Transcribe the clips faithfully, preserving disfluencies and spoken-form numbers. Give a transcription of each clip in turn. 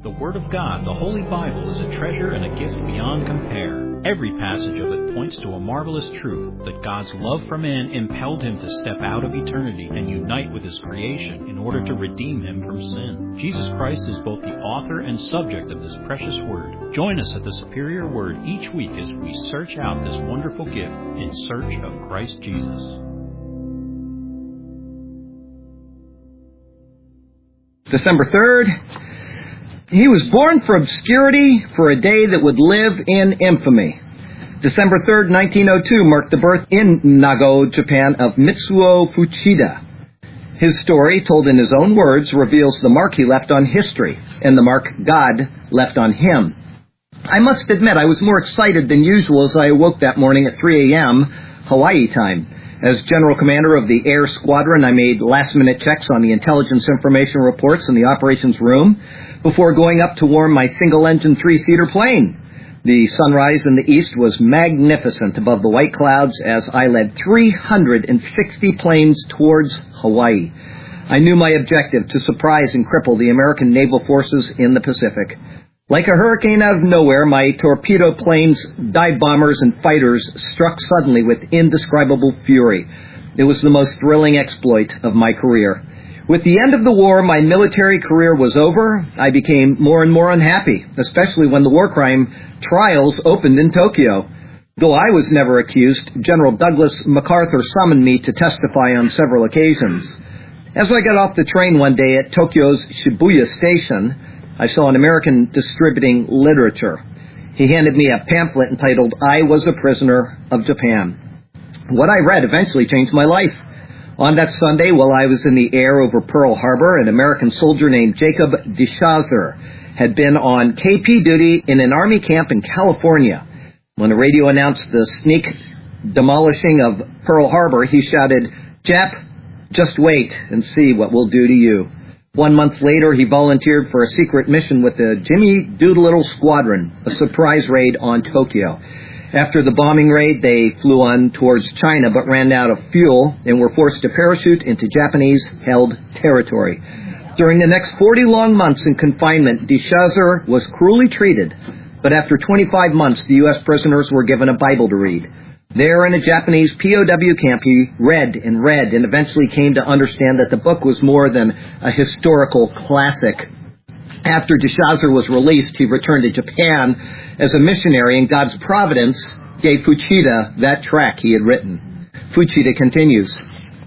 The Word of God, the Holy Bible, is a treasure and a gift beyond compare. Every passage of it points to a marvelous truth that God's love for man impelled him to step out of eternity and unite with his creation in order to redeem him from sin. Jesus Christ is both the author and subject of this precious Word. Join us at the Superior Word each week as we search out this wonderful gift in search of Christ Jesus. December third. He was born for obscurity for a day that would live in infamy. December third, nineteen oh two, marked the birth in Nago, Japan, of Mitsuo Fuchida. His story, told in his own words, reveals the mark he left on history and the mark God left on him. I must admit I was more excited than usual as I awoke that morning at three a.m. Hawaii time. As General Commander of the Air Squadron, I made last-minute checks on the intelligence information reports in the operations room before going up to warm my single-engine three-seater plane. The sunrise in the east was magnificent above the white clouds as I led three hundred sixty planes towards Hawaii. I knew my objective, to surprise and cripple the American naval forces in the Pacific. Like a hurricane out of nowhere, my torpedo planes, dive bombers, and fighters struck suddenly with indescribable fury. It was the most thrilling exploit of my career. With the end of the war, my military career was over. I became more and more unhappy, especially when the war crime trials opened in Tokyo. Though I was never accused, General Douglas MacArthur summoned me to testify on several occasions. As I got off the train one day at Tokyo's Shibuya Station, I saw an American distributing literature. He handed me a pamphlet entitled, "I Was a Prisoner of Japan." What I read eventually changed my life. On that Sunday, while I was in the air over Pearl Harbor, an American soldier named Jacob DeShazer had been on K P duty in an Army camp in California. When the radio announced the sneak demolishing of Pearl Harbor, he shouted, "Jap, just wait and see what we'll do to you." One month later, he volunteered for a secret mission with the Jimmy Doolittle Squadron, a surprise raid on Tokyo. After the bombing raid, they flew on towards China but ran out of fuel and were forced to parachute into Japanese-held territory. During the next forty long months in confinement, DeShazer was cruelly treated, but after twenty-five months, the U S prisoners were given a Bible to read. There in a Japanese P O W camp, he read and read and eventually came to understand that the book was more than a historical classic. After DeShazer was released, he returned to Japan as a missionary, and God's providence gave Fuchida that tract he had written. Fuchida continues,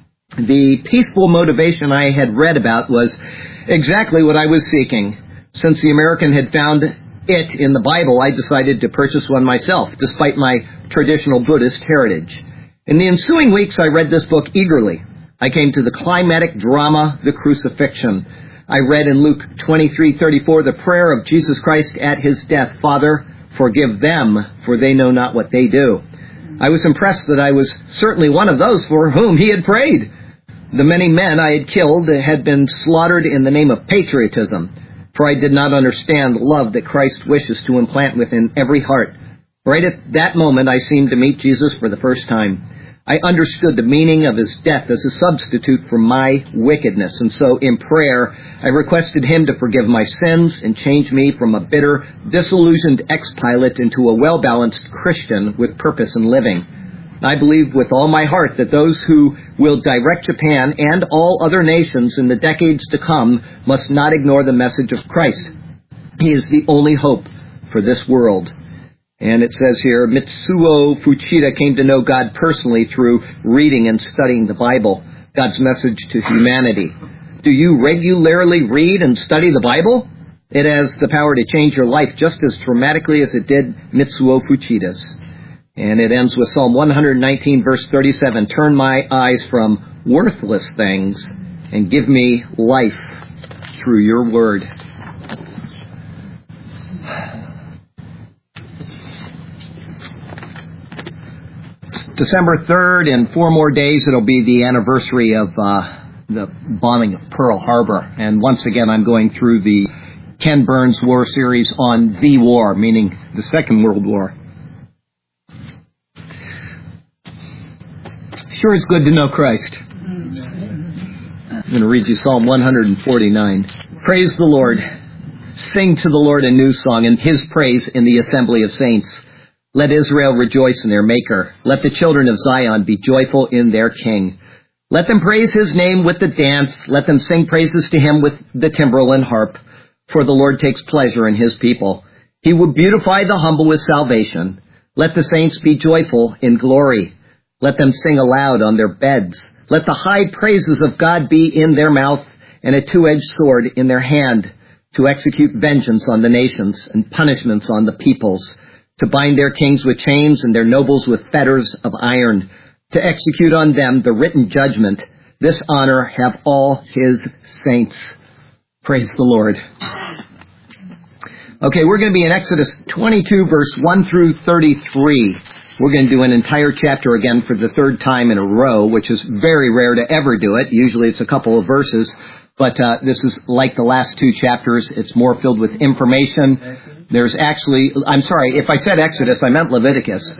"The peaceful motivation I had read about was exactly what I was seeking. Since the American had found it in the Bible, I decided to purchase one myself, despite my traditional Buddhist heritage. In the ensuing weeks, I read this book eagerly. I came to the climatic drama, the crucifixion. I read in Luke twenty-three thirty-four the prayer of Jesus Christ at his death, 'Father, forgive them, for they know not what they do.' I was impressed that I was certainly one of those for whom he had prayed. The many men I had killed had been slaughtered in the name of patriotism, for I did not understand love that Christ wishes to implant within every heart. Right at that moment, I seemed to meet Jesus for the first time. I understood the meaning of his death as a substitute for my wickedness, and so in prayer, I requested him to forgive my sins and change me from a bitter, disillusioned ex-pilot into a well-balanced Christian with purpose in living. I believe with all my heart that those who will direct Japan and all other nations in the decades to come must not ignore the message of Christ. He is the only hope for this world." And it says here, Mitsuo Fuchida came to know God personally through reading and studying the Bible, God's message to humanity. Do you regularly read and study the Bible? It has the power to change your life just as dramatically as it did Mitsuo Fuchida's. And it ends with Psalm one nineteen, verse thirty-seven, "Turn my eyes from worthless things and give me life through your word." December third, in four more days, it'll be the anniversary of uh, the bombing of Pearl Harbor. And once again, I'm going through the Ken Burns War series on the war, meaning the Second World War. Sure is good to know Christ. I'm going to read you Psalm one forty-nine. Praise the Lord. Sing to the Lord a new song and his praise in the assembly of saints. Let Israel rejoice in their Maker. Let the children of Zion be joyful in their King. Let them praise his name with the dance. Let them sing praises to him with the timbrel and harp. For the Lord takes pleasure in his people. He will beautify the humble with salvation. Let the saints be joyful in glory. Let them sing aloud on their beds. Let the high praises of God be in their mouth and a two-edged sword in their hand, to execute vengeance on the nations and punishments on the peoples, to bind their kings with chains and their nobles with fetters of iron, to execute on them the written judgment. This honor have all his saints. Praise the Lord. Okay, we're going to be in Exodus twenty-two, verse one through thirty-three. We're going to do an entire chapter again for the third time in a row, which is very rare to ever do it. Usually it's a couple of verses, but uh, this is like the last two chapters. It's more filled with information. There's actually, I'm sorry, if I said Exodus, I meant Leviticus.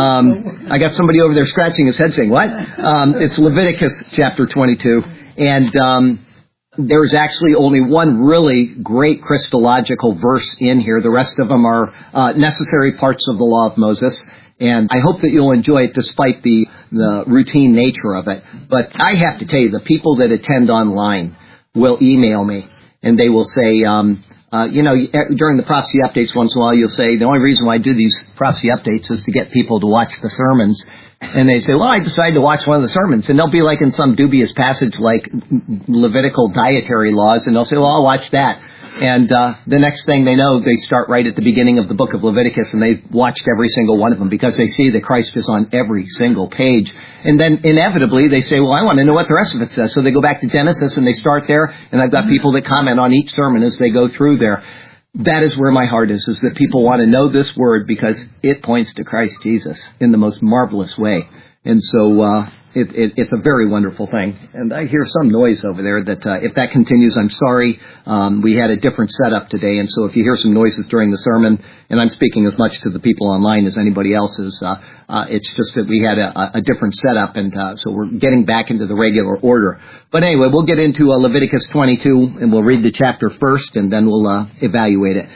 Um, I got somebody over there scratching his head saying, what? Um, it's Leviticus chapter twenty-two, and um, there's actually only one really great Christological verse in here. The rest of them are uh, necessary parts of the law of Moses. And I hope that you'll enjoy it despite the, the routine nature of it. But I have to tell you, the people that attend online will email me, and they will say, um, uh, you know, during the prophecy updates once in a while, you'll say, the only reason why I do these prophecy updates is to get people to watch the sermons. And they say, well, I decided to watch one of the sermons. And they'll be like in some dubious passage like Levitical dietary laws, and they'll say, well, I'll watch that. And uh, the next thing they know, they start right at the beginning of the book of Leviticus, and they've watched every single one of them because they see that Christ is on every single page. And then inevitably they say, well, I want to know what the rest of it says. So they go back to Genesis and they start there, and I've got people that comment on each sermon as they go through there. That is where my heart is, is that people want to know this word because it points to Christ Jesus in the most marvelous way. And so uh, it, it, it's a very wonderful thing. And I hear some noise over there that uh, if that continues, I'm sorry. Um, we had a different setup today, and so if you hear some noises during the sermon, and I'm speaking as much to the people online as anybody else is, uh, uh, it's just that we had a, a different setup, and uh, so we're getting back into the regular order. But anyway, we'll get into uh, Leviticus twenty-two, and we'll read the chapter first, and then we'll uh, evaluate it.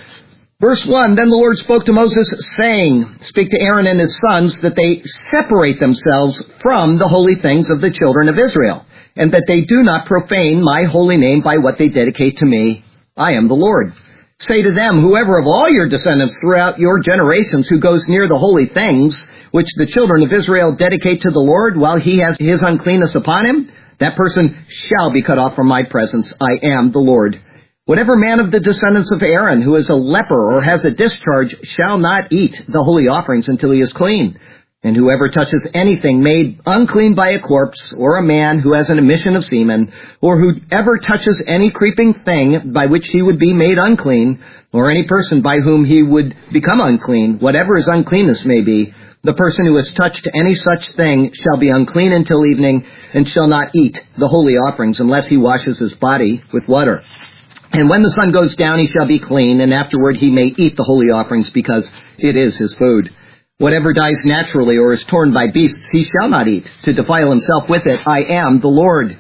Verse one, then the Lord spoke to Moses, saying, speak to Aaron and his sons that they separate themselves from the holy things of the children of Israel, and that they do not profane my holy name by what they dedicate to me. I am the Lord. Say to them, whoever of all your descendants throughout your generations who goes near the holy things, which the children of Israel dedicate to the Lord while he has his uncleanness upon him, that person shall be cut off from my presence. I am the Lord. Whatever man of the descendants of Aaron who is a leper or has a discharge shall not eat the holy offerings until he is clean. And whoever touches anything made unclean by a corpse, or a man who has an emission of semen, or whoever touches any creeping thing by which he would be made unclean, or any person by whom he would become unclean, whatever his uncleanness may be, the person who has touched any such thing shall be unclean until evening, and shall not eat the holy offerings unless he washes his body with water. And when the sun goes down, he shall be clean, and afterward he may eat the holy offerings, because it is his food. Whatever dies naturally or is torn by beasts, he shall not eat, to defile himself with it. I am the Lord.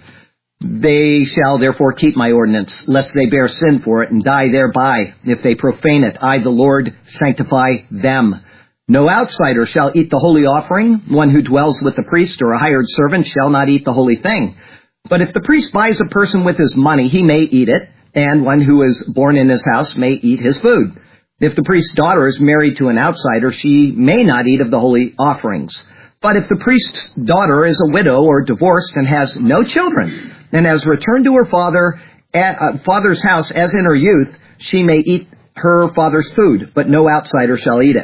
They shall therefore keep my ordinance, lest they bear sin for it and die thereby. If they profane it, I, the Lord, sanctify them. No outsider shall eat the holy offering. One who dwells with the priest or a hired servant shall not eat the holy thing. But if the priest buys a person with his money, he may eat it, and one who is born in his house may eat his food. If the priest's daughter is married to an outsider, she may not eat of the holy offerings. But if the priest's daughter is a widow or divorced and has no children, and has returned to her father at, uh, father's house as in her youth, she may eat her father's food, but no outsider shall eat it.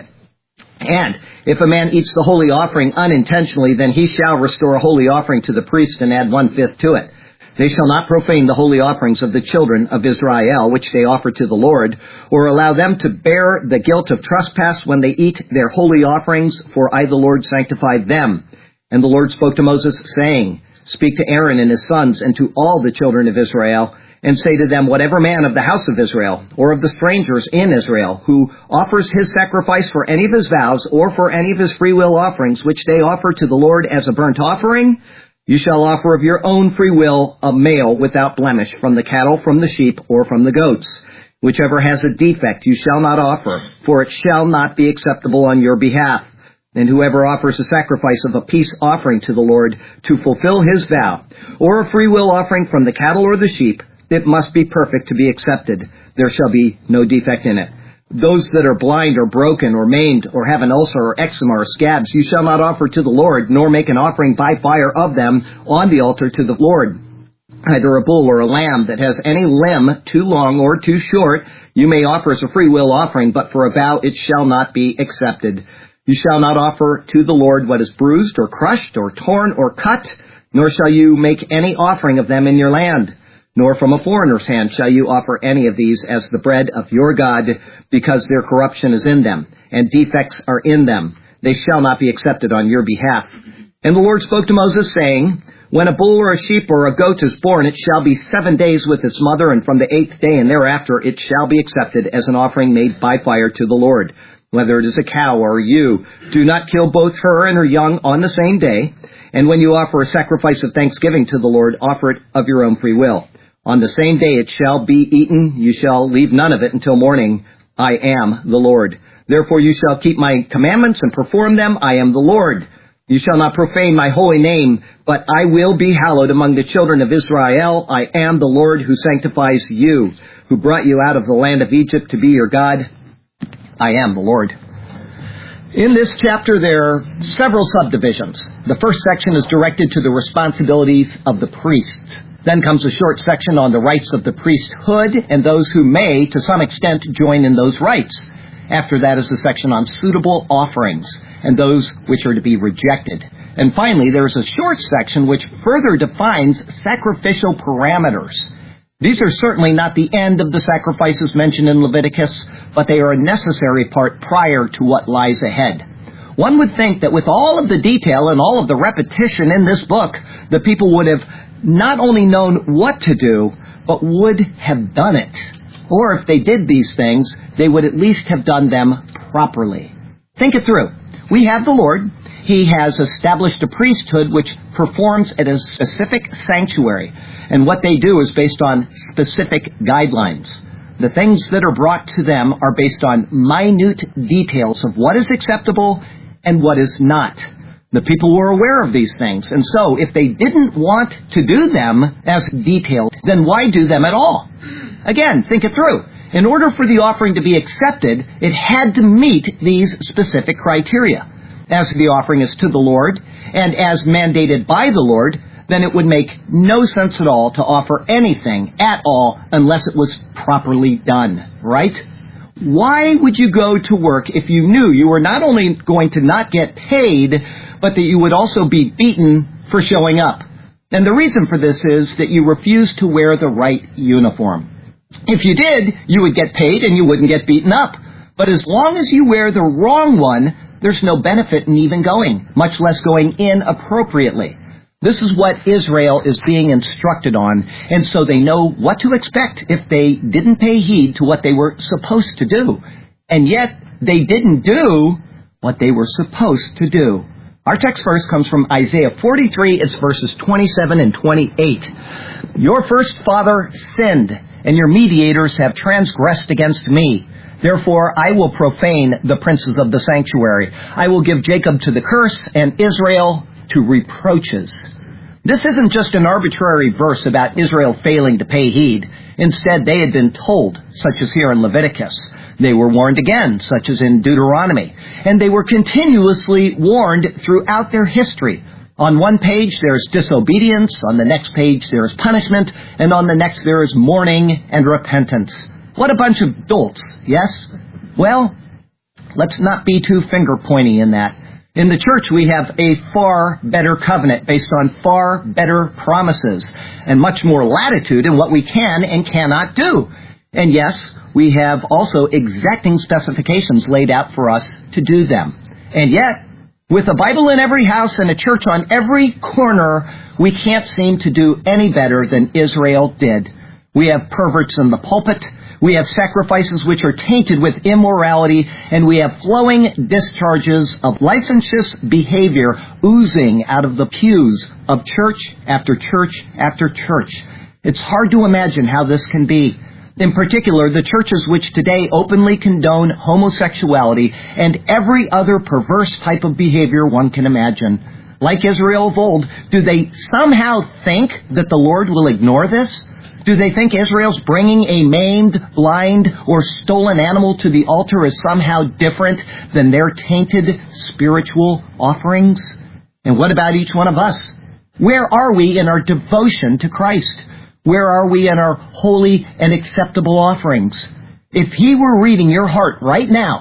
And if a man eats the holy offering unintentionally, then he shall restore a holy offering to the priest and add one-fifth to it. They shall not profane the holy offerings of the children of Israel, which they offer to the Lord, or allow them to bear the guilt of trespass when they eat their holy offerings, for I, the Lord, sanctify them. And the Lord spoke to Moses, saying, speak to Aaron and his sons and to all the children of Israel, and say to them, whatever man of the house of Israel, or of the strangers in Israel, who offers his sacrifice for any of his vows, or for any of his freewill offerings, which they offer to the Lord as a burnt offering, you shall offer of your own free will a male without blemish from the cattle, from the sheep, or from the goats. Whichever has a defect you shall not offer, for it shall not be acceptable on your behalf. And whoever offers a sacrifice of a peace offering to the Lord to fulfill his vow, or a free will offering from the cattle or the sheep, it must be perfect to be accepted. There shall be no defect in it. Those that are blind or broken or maimed or have an ulcer or eczema or scabs, you shall not offer to the Lord, nor make an offering by fire of them on the altar to the Lord. Either a bull or a lamb that has any limb too long or too short, you may offer as a free will offering, but for a vow it shall not be accepted. You shall not offer to the Lord what is bruised or crushed or torn or cut, nor shall you make any offering of them in your land. Nor from a foreigner's hand shall you offer any of these as the bread of your God, because their corruption is in them, and defects are in them. They shall not be accepted on your behalf. And the Lord spoke to Moses, saying, When a bull or a sheep or a goat is born, it shall be seven days with its mother, and from the eighth day and thereafter it shall be accepted as an offering made by fire to the Lord. Whether it is a cow or a ewe, do not kill both her and her young on the same day. And when you offer a sacrifice of thanksgiving to the Lord, offer it of your own free will. On the same day it shall be eaten. You shall leave none of it until morning. I am the Lord. Therefore you shall keep my commandments and perform them. I am the Lord. You shall not profane my holy name, but I will be hallowed among the children of Israel. I am the Lord who sanctifies you, who brought you out of the land of Egypt to be your God. I am the Lord. In this chapter, there are several subdivisions. The first section is directed to the responsibilities of the priests. Then comes a short section on the rights of the priesthood and those who may, to some extent, join in those rights. After that is a section on suitable offerings and those which are to be rejected. And finally, there is a short section which further defines sacrificial parameters. These are certainly not the end of the sacrifices mentioned in Leviticus, but they are a necessary part prior to what lies ahead. One would think that with all of the detail and all of the repetition in this book, the people would have not only known what to do, but would have done it. Or if they did these things, they would at least have done them properly. Think it through. We have the Lord. He has established a priesthood which performs at a specific sanctuary. And what they do is based on specific guidelines. The things that are brought to them are based on minute details of what is acceptable and what is not. The people were aware of these things, and so if they didn't want to do them as detailed, then why do them at all? Again, think it through. In order for the offering to be accepted, it had to meet these specific criteria. As the offering is to the Lord, and as mandated by the Lord, then it would make no sense at all to offer anything at all unless it was properly done, right? Why would you go to work if you knew you were not only going to not get paid, but that you would also be beaten for showing up? And the reason for this is that you refused to wear the right uniform. If you did, you would get paid and you wouldn't get beaten up. But as long as you wear the wrong one, there's no benefit in even going, much less going in appropriately. This is what Israel is being instructed on, and so they know what to expect if they didn't pay heed to what they were supposed to do. And yet, they didn't do what they were supposed to do. Our text verse comes from Isaiah forty-three, it's verses twenty-seven and twenty-eight. Your first father sinned, and your mediators have transgressed against me. Therefore, I will profane the princes of the sanctuary. I will give Jacob to the curse, and Israel to reproaches. This isn't just an arbitrary verse about Israel failing to pay heed. Instead, they had been told, such as here in Leviticus. They were warned again, such as in Deuteronomy. And they were continuously warned throughout their history. On one page, there's disobedience. On the next page, there is punishment. And on the next, there is mourning and repentance. What a bunch of dolts, yes? Well, let's not be too finger-pointy in that. In the church, we have a far better covenant based on far better promises and much more latitude in what we can and cannot do. And yes, we have also exacting specifications laid out for us to do them. And yet, with a Bible in every house and a church on every corner, we can't seem to do any better than Israel did. We have perverts in the pulpit. We have sacrifices which are tainted with immorality, and we have flowing discharges of licentious behavior oozing out of the pews of church after church after church. It's hard to imagine how this can be. In particular, the churches which today openly condone homosexuality and every other perverse type of behavior one can imagine. Like Israel of old, do they somehow think that the Lord will ignore this? Do they think Israel's bringing a maimed, blind, or stolen animal to the altar is somehow different than their tainted spiritual offerings? And what about each one of us? Where are we in our devotion to Christ? Where are we in our holy and acceptable offerings? If He were reading your heart right now,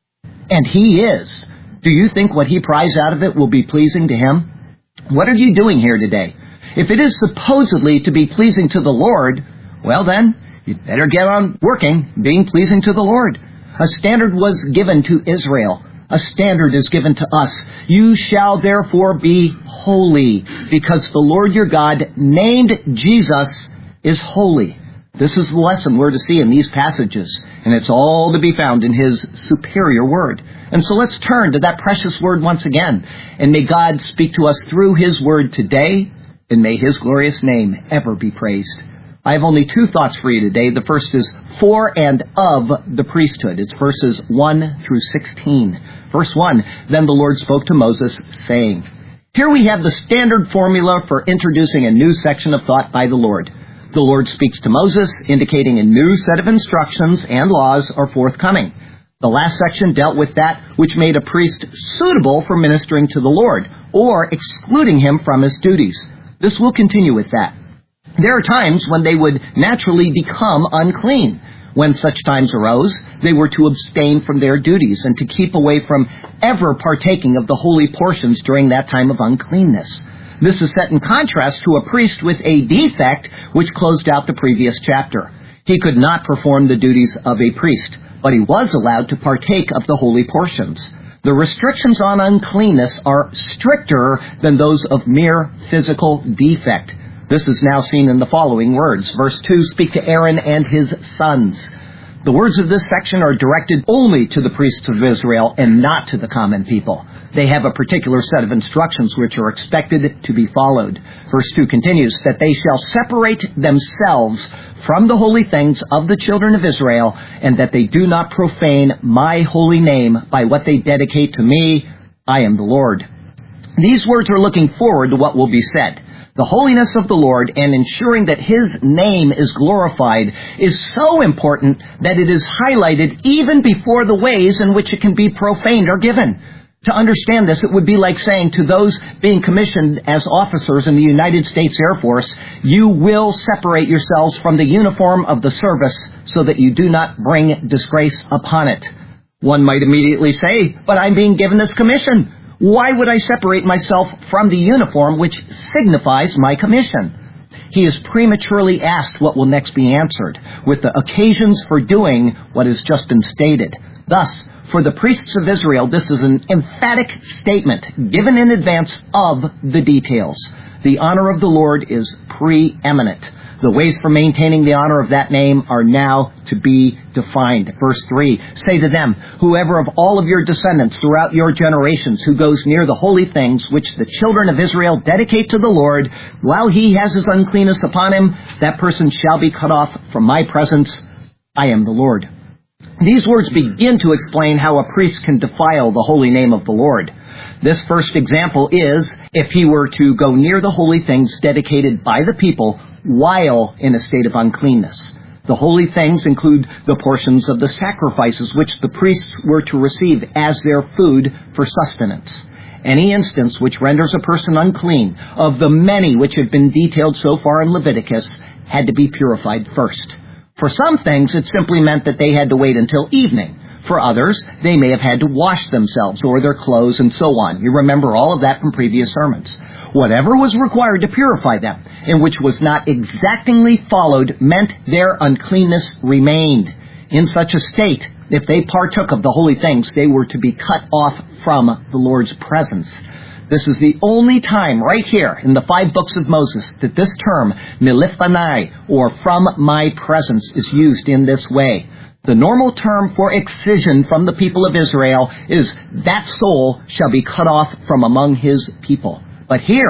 and He is, do you think what He pries out of it will be pleasing to Him? What are you doing here today? If it is supposedly to be pleasing to the Lord, well then, you'd better get on working, being pleasing to the Lord. A standard was given to Israel. A standard is given to us. You shall therefore be holy, because the Lord your God, named Jesus, is holy. This is the lesson we're to see in these passages, and it's all to be found in His superior word. And so let's turn to that precious word once again, and may God speak to us through His word today, and may His glorious name ever be praised. I have only two thoughts for you today. The first is for and of the priesthood. It's verses one through sixteen. Verse one, then the Lord spoke to Moses, saying. Here we have the standard formula for introducing a new section of thought by the Lord. The Lord speaks to Moses, indicating a new set of instructions and laws are forthcoming. The last section dealt with that which made a priest suitable for ministering to the Lord, or excluding him from his duties. This will continue with that. There are times when they would naturally become unclean. When such times arose, they were to abstain from their duties and to keep away from ever partaking of the holy portions during that time of uncleanness. This is set in contrast to a priest with a defect which closed out the previous chapter. He could not perform the duties of a priest, but he was allowed to partake of the holy portions. The restrictions on uncleanness are stricter than those of mere physical defect. This is now seen in the following words. Verse two, speak to Aaron and his sons. The words of this section are directed only to the priests of Israel and not to the common people. They have a particular set of instructions which are expected to be followed. Verse two continues, that they shall separate themselves from the holy things of the children of Israel, and that they do not profane my holy name by what they dedicate to me. I am the Lord. These words are looking forward to what will be said. The holiness of the Lord and ensuring that His name is glorified is so important that it is highlighted even before the ways in which it can be profaned are given. To understand this, it would be like saying to those being commissioned as officers in the United States Air Force, you will separate yourselves from the uniform of the service so that you do not bring disgrace upon it. One might immediately say, but I'm being given this commission. Why would I separate myself from the uniform which signifies my commission? He is prematurely asked what will next be answered, with the occasions for doing what has just been stated. Thus, for the priests of Israel, this is an emphatic statement given in advance of the details. The honor of the Lord is preeminent. The ways for maintaining the honor of that name are now to be defined. Verse three, say to them, whoever of all of your descendants throughout your generations who goes near the holy things which the children of Israel dedicate to the Lord, while he has his uncleanness upon him, that person shall be cut off from my presence. I am the Lord. These words begin to explain how a priest can defile the holy name of the Lord. This first example is if he were to go near the holy things dedicated by the people while in a state of uncleanness. The holy things include the portions of the sacrifices which the priests were to receive as their food for sustenance. Any instance which renders a person unclean, of the many which have been detailed so far in Leviticus, had to be purified first. For some things, it simply meant that they had to wait until evening. For others, they may have had to wash themselves or their clothes and so on. You remember all of that from previous sermons. Whatever was required to purify them, and which was not exactingly followed, meant their uncleanness remained. In such a state, if they partook of the holy things, they were to be cut off from the Lord's presence. This is the only time right here in the five books of Moses that this term, milifanai, or from my presence, is used in this way. The normal term for excision from the people of Israel is that soul shall be cut off from among his people. But here,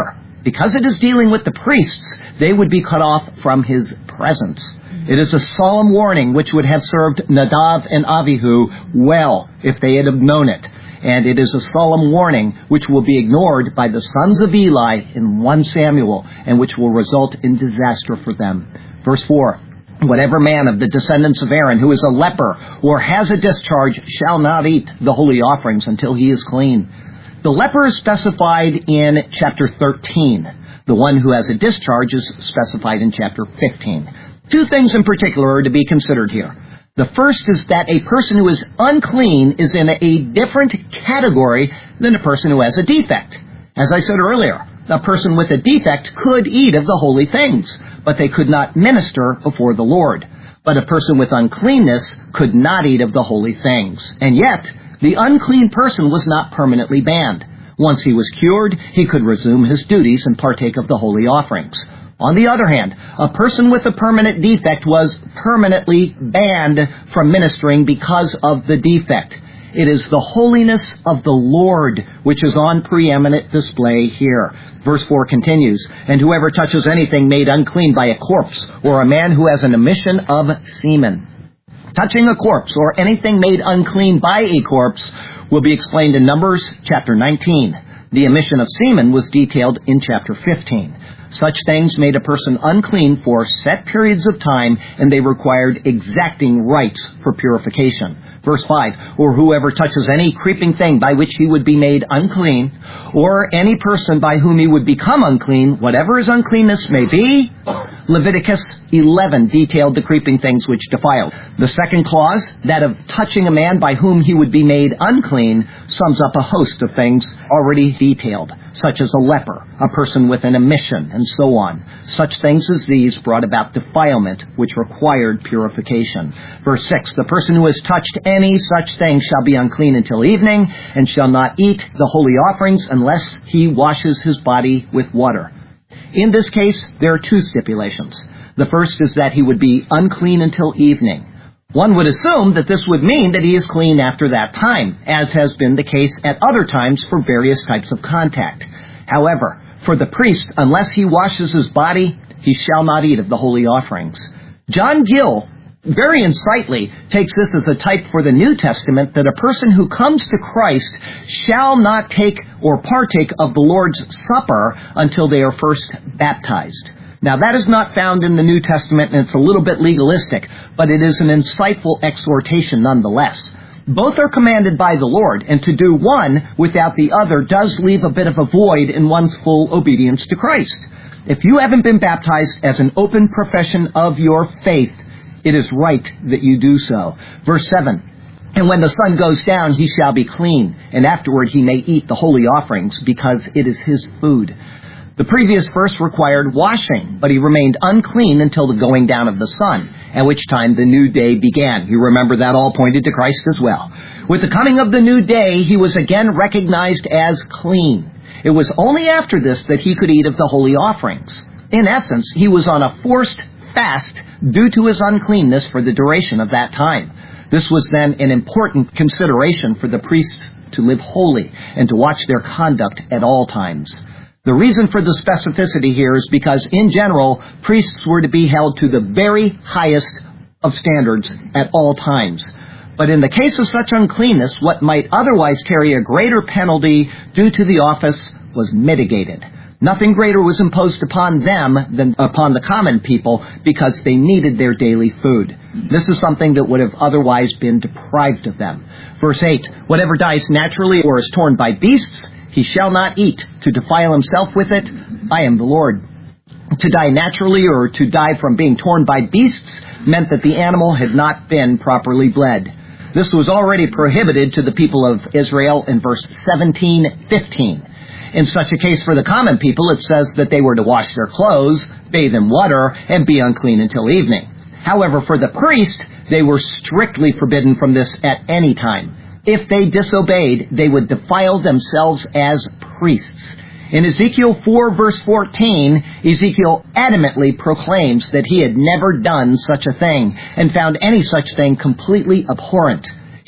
because it is dealing with the priests, they would be cut off from his presence. It is a solemn warning which would have served Nadav and Abihu well if they had known it. And it is a solemn warning which will be ignored by the sons of Eli in First Samuel, and which will result in disaster for them. Verse four, whatever man of the descendants of Aaron who is a leper or has a discharge shall not eat the holy offerings until he is clean. The leper is specified in chapter thirteen. The one who has a discharge is specified in chapter fifteen. Two things in particular are to be considered here. The first is that a person who is unclean is in a different category than a person who has a defect. As I said earlier, a person with a defect could eat of the holy things, but they could not minister before the Lord. But a person with uncleanness could not eat of the holy things. And yet, the unclean person was not permanently banned. Once he was cured, he could resume his duties and partake of the holy offerings. On the other hand, a person with a permanent defect was permanently banned from ministering because of the defect. It is the holiness of the Lord which is on preeminent display here. Verse four continues, and whoever touches anything made unclean by a corpse or a man who has an emission of semen. Touching a corpse or anything made unclean by a corpse will be explained in Numbers chapter nineteen. The emission of semen was detailed in chapter fifteen. Such things made a person unclean for set periods of time, and they required exacting rites for purification. Verse five, or whoever touches any creeping thing by which he would be made unclean, or any person by whom he would become unclean, whatever his uncleanness may be. Leviticus eleven detailed the creeping things which defiled. The second clause, that of touching a man by whom he would be made unclean, sums up a host of things already detailed, such as a leper, a person with an emission, and so on. Such things as these brought about defilement, which required purification. Verse six, the person who has touched any such thing shall be unclean until evening, and shall not eat the holy offerings unless he washes his body with water. In this case, there are two stipulations. The first is that he would be unclean until evening. One would assume that this would mean that he is clean after that time, as has been the case at other times for various types of contact. However, for the priest, unless he washes his body, he shall not eat of the holy offerings. John Gill very insightfully takes this as a type for the New Testament, that a person who comes to Christ shall not take or partake of the Lord's Supper until they are first baptized. Now, that is not found in the New Testament, and it's a little bit legalistic, but it is an insightful exhortation nonetheless. Both are commanded by the Lord, and to do one without the other does leave a bit of a void in one's full obedience to Christ. If you haven't been baptized as an open profession of your faith, it is right that you do so. Verse seven, and when the sun goes down, he shall be clean, and afterward he may eat the holy offerings, because it is his food. The previous verse required washing, but he remained unclean until the going down of the sun, at which time the new day began. You remember that all pointed to Christ as well. With the coming of the new day, he was again recognized as clean. It was only after this that he could eat of the holy offerings. In essence, he was on a forced fast due to his uncleanness for the duration of that time. This was then an important consideration for the priests to live holy and to watch their conduct at all times. The reason for the specificity here is because, in general, priests were to be held to the very highest of standards at all times. But in the case of such uncleanness, what might otherwise carry a greater penalty due to the office was mitigated. Nothing greater was imposed upon them than upon the common people, because they needed their daily food. This is something that would have otherwise been deprived of them. Verse eight, whatever dies naturally or is torn by beasts, he shall not eat, to defile himself with it. I am the Lord. To die naturally or to die from being torn by beasts meant that the animal had not been properly bled. This was already prohibited to the people of Israel in verse seventeen fifteen. In such a case for the common people, it says that they were to wash their clothes, bathe in water, and be unclean until evening. However, for the priest, they were strictly forbidden from this at any time. If they disobeyed, they would defile themselves as priests. In Ezekiel four, verse fourteen, Ezekiel adamantly proclaims that he had never done such a thing and found any such thing completely abhorrent.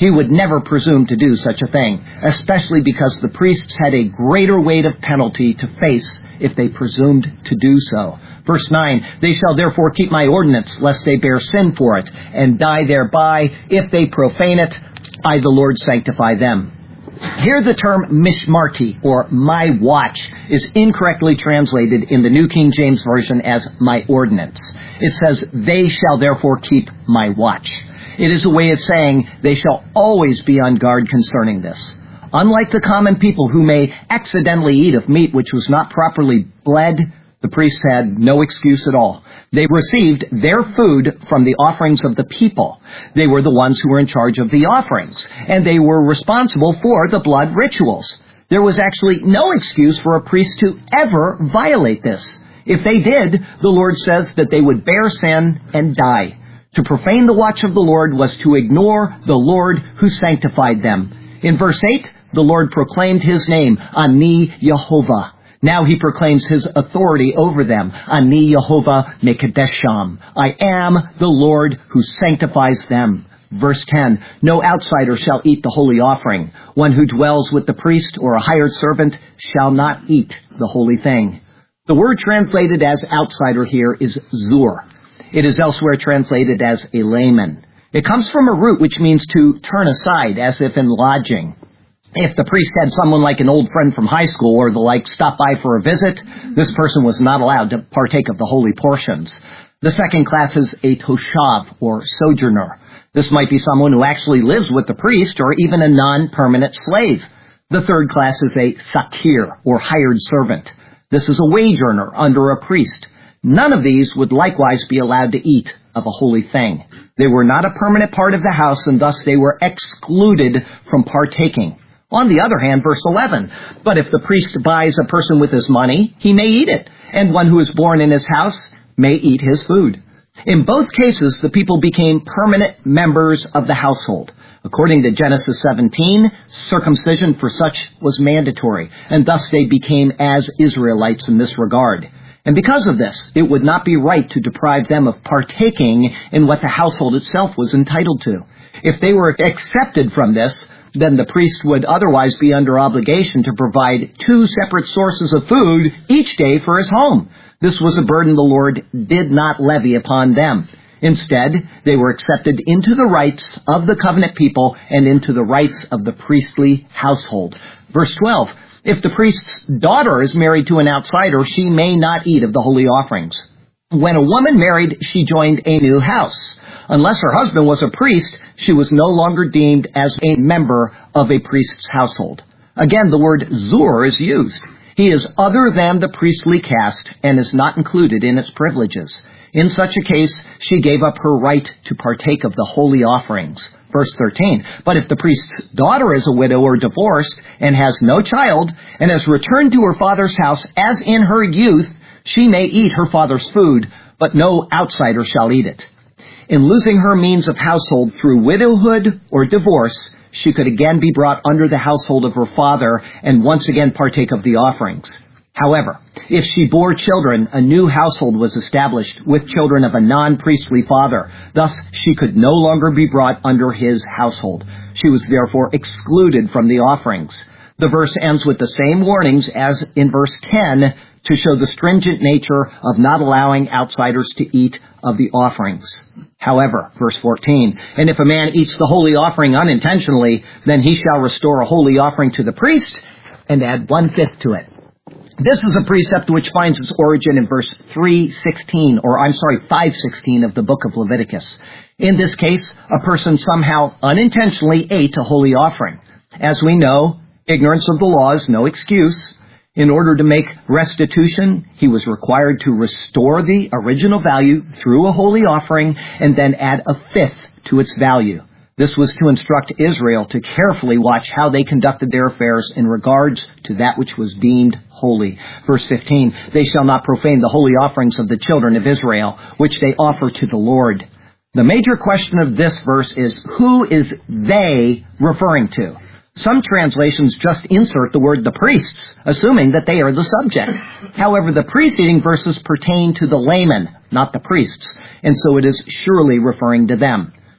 He would never presume to do such a thing, especially because the priests had a greater weight of penalty to face if they presumed to do so. Verse nine, they shall therefore keep my ordinance, lest they bear sin for it, and die thereby. If they profane it, I the Lord sanctify them. Here the term mishmarti, or my watch, is incorrectly translated in the New King James Version as my ordinance. It says, they shall therefore keep my watch. It is a way of saying they shall always be on guard concerning this. Unlike the common people who may accidentally eat of meat which was not properly bled, the priests had no excuse at all. They received their food from the offerings of the people. They were the ones who were in charge of the offerings, and they were responsible for the blood rituals. There was actually no excuse for a priest to ever violate this. If they did, the Lord says that they would bear sin and die. To profane the watch of the Lord was to ignore the Lord who sanctified them. In verse eight, the Lord proclaimed his name, Ani Yehovah. Now he proclaims his authority over them, Ani Yehovah Mekadesham. I am the Lord who sanctifies them. Verse ten, no outsider shall eat the holy offering. One who dwells with the priest or a hired servant shall not eat the holy thing. The word translated as outsider here is zur. It is elsewhere translated as a layman. It comes from a root which means to turn aside, as if in lodging. If the priest had someone like an old friend from high school or the like stop by for a visit, this person was not allowed to partake of the holy portions. The second class is a toshav, or sojourner. This might be someone who actually lives with the priest or even a non-permanent slave. The third class is a sakir, or hired servant. This is a wage earner under a priest. None of these would likewise be allowed to eat of a holy thing. They were not a permanent part of the house, and thus they were excluded from partaking. On the other hand, verse eleven, but if the priest buys a person with his money, he may eat it, and one who is born in his house may eat his food. In both cases, the people became permanent members of the household. According to Genesis seventeen, circumcision for such was mandatory, and thus they became as Israelites in this regard. And because of this, it would not be right to deprive them of partaking in what the household itself was entitled to. If they were accepted from this, then the priest would otherwise be under obligation to provide two separate sources of food each day for his home. This was a burden the Lord did not levy upon them. Instead, they were accepted into the rights of the covenant people and into the rights of the priestly household. Verse twelve, if the priest's daughter is married to an outsider, she may not eat of the holy offerings. When a woman married, she joined a new house. Unless her husband was a priest, she was no longer deemed as a member of a priest's household. Again, the word zur is used. He is other than the priestly caste and is not included in its privileges. In such a case, she gave up her right to partake of the holy offerings. Verse thirteen, but if the priest's daughter is a widow or divorced and has no child and has returned to her father's house as in her youth, she may eat her father's food, but no outsider shall eat it. In losing her means of household through widowhood or divorce, she could again be brought under the household of her father and once again partake of the offerings. However, if she bore children, a new household was established with children of a non-priestly father. Thus, she could no longer be brought under his household. She was therefore excluded from the offerings. The verse ends with the same warnings as in verse ten to show the stringent nature of not allowing outsiders to eat of the offerings. However, verse fourteen, and if a man eats the holy offering unintentionally, then he shall restore a holy offering to the priest and add one-fifth to it. This is a precept which finds its origin in verse three sixteen, or I'm sorry, five sixteen of the book of Leviticus. In this case, a person somehow unintentionally ate a holy offering. As we know, ignorance of the law is no excuse. In order to make restitution, he was required to restore the original value through a holy offering and then add a fifth to its value. This was to instruct Israel to carefully watch how they conducted their affairs in regards to that which was deemed holy. Verse fifteen, they shall not profane the holy offerings of the children of Israel, which they offer to the Lord. The major question of this verse is, who is they referring to? Some translations just insert the word the priests, assuming that they are the subject. However, the preceding verses pertain to the laymen, not the priests, and so it is surely referring to them.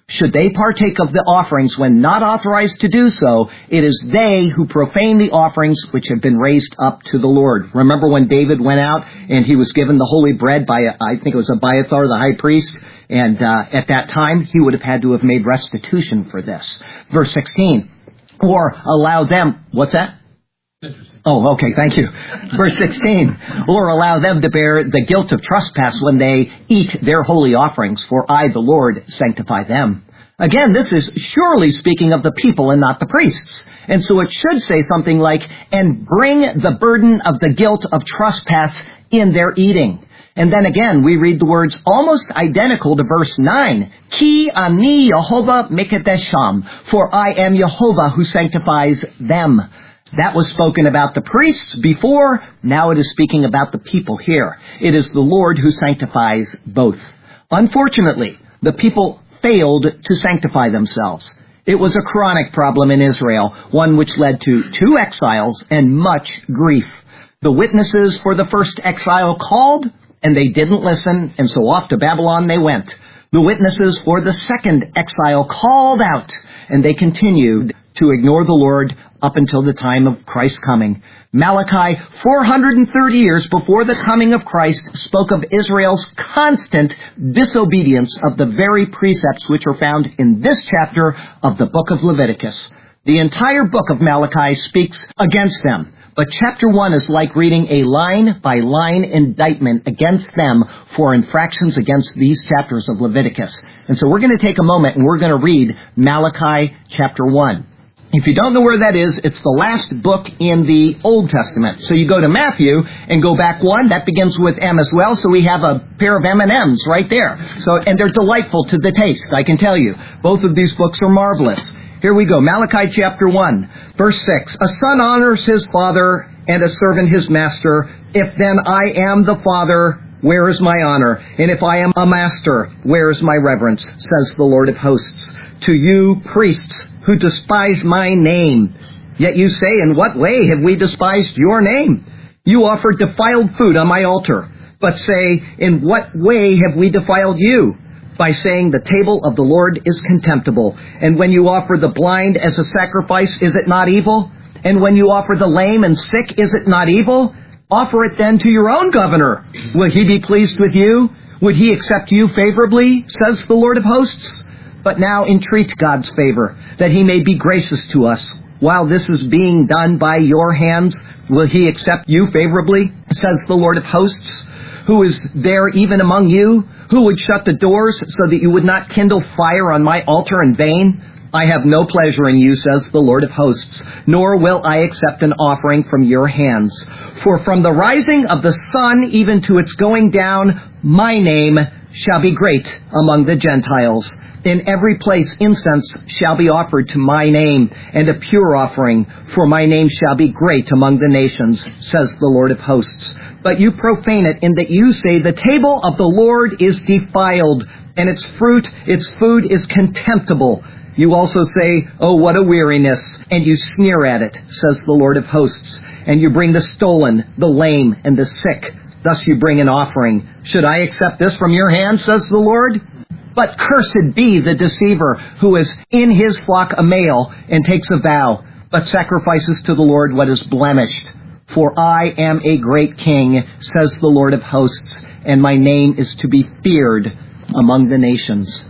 Should they partake of the offerings when not authorized to do so, it is they who profane the offerings which have been raised up to the Lord. Remember when David went out and he was given the holy bread by, I think it was Abiathar, the high priest, and uh, at that time he would have had to have made restitution for this. Verse sixteen, or allow them, what's that? Interesting. Oh, okay, thank you. Verse sixteen, or allow them to bear the guilt of trespass when they eat their holy offerings, for I, the Lord, sanctify them. Again, this is surely speaking of the people and not the priests. And so it should say something like, and bring the burden of the guilt of trespass in their eating. And then again, we read the words almost identical to verse nine. Ki ani Yehovah mikadesham, for I am Jehovah who sanctifies them. That was spoken about the priests before. Now it is speaking about the people here. It is the Lord who sanctifies both. Unfortunately, the people failed to sanctify themselves. It was a chronic problem in Israel, one which led to two exiles and much grief. The witnesses for the first exile called, and they didn't listen, and so off to Babylon they went. The witnesses for the second exile called out, and they continued to ignore the Lord up until the time of Christ's coming. Malachi, four hundred thirty years before the coming of Christ, spoke of Israel's constant disobedience of the very precepts which are found in this chapter of the book of Leviticus. The entire book of Malachi speaks against them, but chapter one is like reading a line-by-line indictment against them for infractions against these chapters of Leviticus. And so we're going to take a moment and we're going to read Malachi chapter one. If you don't know where that is, it's the last book in the Old Testament. So you go to Matthew and go back one. That begins with M as well. So we have a pair of M and M's right there. So, and they're delightful to the taste, I can tell you. Both of these books are marvelous. Here we go. Malachi chapter one, verse six. A son honors his father and a servant his master. If then I am the father, where is my honor? And if I am a master, where is my reverence? Says the Lord of hosts. To you priests who despise my name. Yet you say, in what way have we despised your name? You offer defiled food on my altar. But say, in what way have we defiled you? By saying the table of the Lord is contemptible. And when you offer the blind as a sacrifice, is it not evil? And when you offer the lame and sick, is it not evil? Offer it then to your own governor. Will he be pleased with you? Would he accept you favorably, says the Lord of hosts? But now entreat God's favor, that he may be gracious to us. While this is being done by your hands, will he accept you favorably, says the Lord of hosts? Who is there even among you? Who would shut the doors so that you would not kindle fire on my altar in vain? I have no pleasure in you, says the Lord of hosts, nor will I accept an offering from your hands. For from the rising of the sun even to its going down, my name shall be great among the Gentiles. In every place incense shall be offered to my name, and a pure offering, for my name shall be great among the nations, says the Lord of hosts. But you profane it in that you say, the table of the Lord is defiled, and its fruit, its food is contemptible. You also say, oh, what a weariness, and you sneer at it, says the Lord of hosts. And you bring the stolen, the lame, and the sick. Thus you bring an offering. Should I accept this from your hand, says the Lord? But cursed be the deceiver who is in his flock a male and takes a vow, but sacrifices to the Lord what is blemished. For I am a great king, says the Lord of hosts, and my name is to be feared among the nations.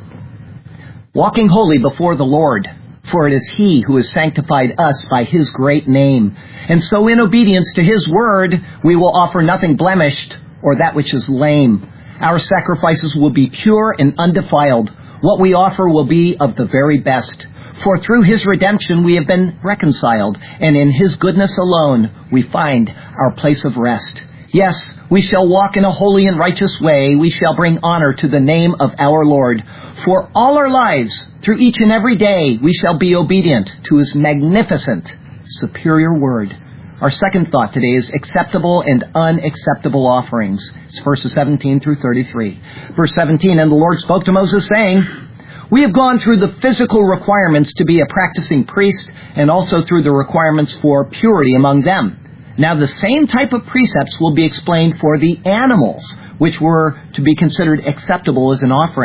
Walking holy before the Lord, for it is he who has sanctified us by his great name. And so in obedience to his word, we will offer nothing blemished or that which is lame. Our sacrifices will be pure and undefiled. What we offer will be of the very best. For through his redemption we have been reconciled, and in his goodness alone we find our place of rest. Yes, we shall walk in a holy and righteous way. We shall bring honor to the name of our Lord. For all our lives, through each and every day, we shall be obedient to his magnificent, superior word. Our second thought today is acceptable and unacceptable offerings. It's verses seventeen through thirty-three. Verse seventeen, and the Lord spoke to Moses, saying, we have gone through the physical requirements to be a practicing priest, and also through the requirements for purity among them. Now the same type of precepts will be explained for the animals, which were to be considered acceptable as an offering.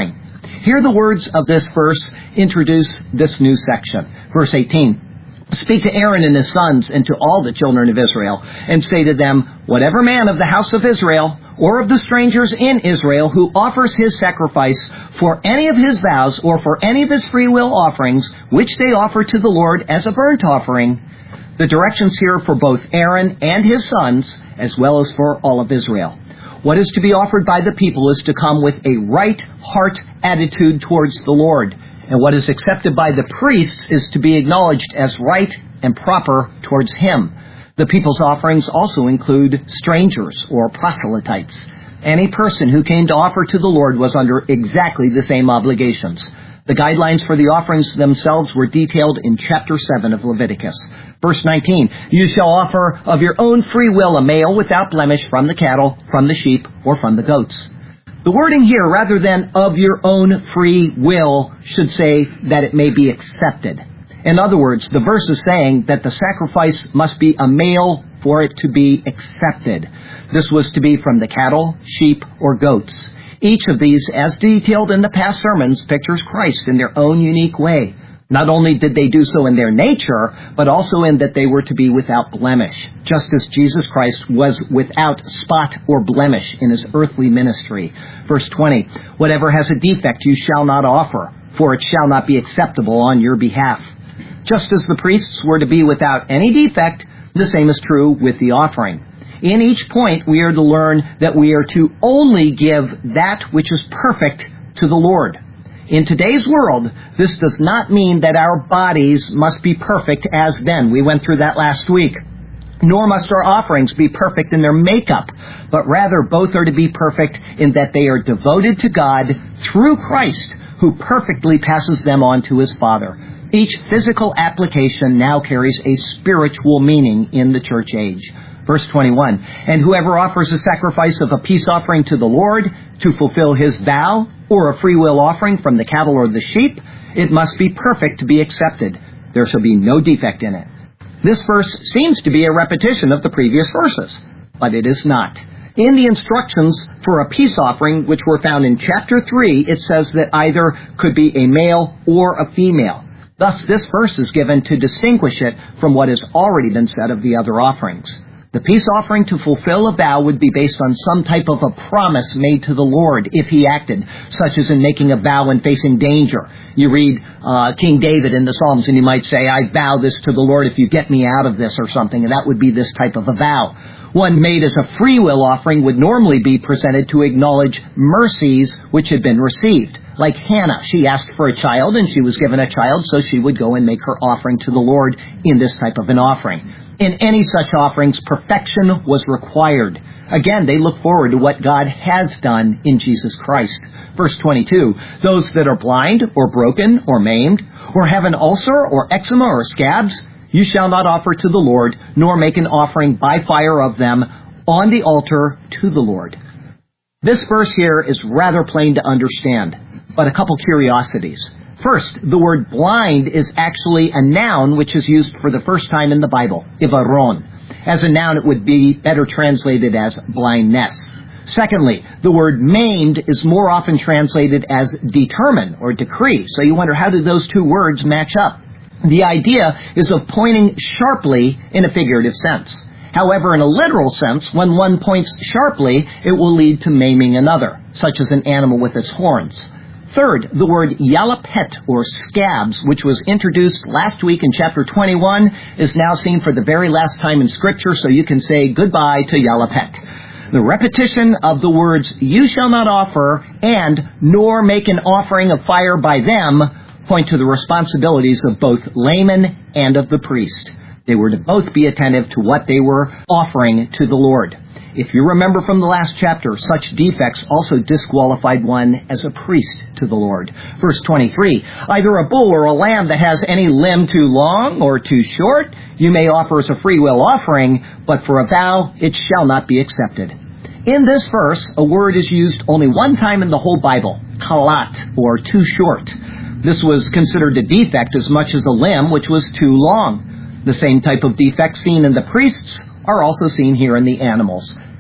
Here the words of this verse introduce this new section. Verse eighteen. Speak to Aaron and his sons and to all the children of Israel, and say to them, whatever man of the house of Israel or of the strangers in Israel who offers his sacrifice for any of his vows or for any of his free will offerings, which they offer to the Lord as a burnt offering. The directions here for both Aaron and his sons, as well as for all of Israel. What is to be offered by the people is to come with a right heart attitude towards the Lord. And what is accepted by the priests is to be acknowledged as right and proper towards Him. The people's offerings also include strangers or proselytes. Any person who came to offer to the Lord was under exactly the same obligations. The guidelines for the offerings themselves were detailed in chapter seven of Leviticus. Verse nineteen, you shall offer of your own free will a male without blemish from the cattle, from the sheep, or from the goats. The wording here, rather than of your own free will, should say that it may be accepted. In other words, the verse is saying that the sacrifice must be a male for it to be accepted. This was to be from the cattle, sheep, or goats. Each of these, as detailed in the past sermons, pictures Christ in their own unique way. Not only did they do so in their nature, but also in that they were to be without blemish, just as Jesus Christ was without spot or blemish in his earthly ministry. Verse twenty, whatever has a defect you shall not offer, for it shall not be acceptable on your behalf. Just as the priests were to be without any defect, the same is true with the offering. In each point, we are to learn that we are to only give that which is perfect to the Lord. In today's world, this does not mean that our bodies must be perfect as then. We went through that last week. Nor must our offerings be perfect in their makeup, but rather both are to be perfect in that they are devoted to God through Christ, who perfectly passes them on to his Father. Each physical application now carries a spiritual meaning in the church age. Verse twenty-one, and whoever offers a sacrifice of a peace offering to the Lord to fulfill his vow, or a free will offering from the cattle or the sheep, it must be perfect to be accepted. There shall be no defect in it. This verse seems to be a repetition of the previous verses, but it is not. In the instructions for a peace offering, which were found in chapter three, it says that either could be a male or a female. Thus, this verse is given to distinguish it from what has already been said of the other offerings. The peace offering to fulfill a vow would be based on some type of a promise made to the Lord if he acted, such as in making a vow and facing danger. You read uh, King David in the Psalms, and you might say, I vow this to the Lord if you get me out of this or something, and that would be this type of a vow. One made as a free will offering would normally be presented to acknowledge mercies which had been received. Like Hannah, she asked for a child, and she was given a child, so she would go and make her offering to the Lord in this type of an offering. In any such offerings, perfection was required. Again, they look forward to what God has done in Jesus Christ. Verse twenty-two, those that are blind or broken or maimed or have an ulcer or eczema or scabs, you shall not offer to the Lord, nor make an offering by fire of them on the altar to the Lord. This verse here is rather plain to understand, but a couple curiosities. First, the word blind is actually a noun which is used for the first time in the Bible, ivaron. As a noun, it would be better translated as blindness. Secondly, the word maimed is more often translated as determine or decree. So you wonder, how do those two words match up? The idea is of pointing sharply in a figurative sense. However, in a literal sense, when one points sharply, it will lead to maiming another, such as an animal with its horns. Third, the word yalapet, or scabs, which was introduced last week in chapter twenty-one, is now seen for the very last time in Scripture, so you can say goodbye to yalapet. The repetition of the words, you shall not offer, and nor make an offering of fire by them, point to the responsibilities of both layman and of the priest. They were to both be attentive to what they were offering to the Lord. If you remember from the last chapter, such defects also disqualified one as a priest to the Lord. Verse twenty-three, either a bull or a lamb that has any limb too long or too short, you may offer as a free will offering, but for a vow it shall not be accepted. In this verse, a word is used only one time in the whole Bible, kalat, or too short. This was considered a defect as much as a limb which was too long. The same type of defects seen in the priests are also seen here in the animals.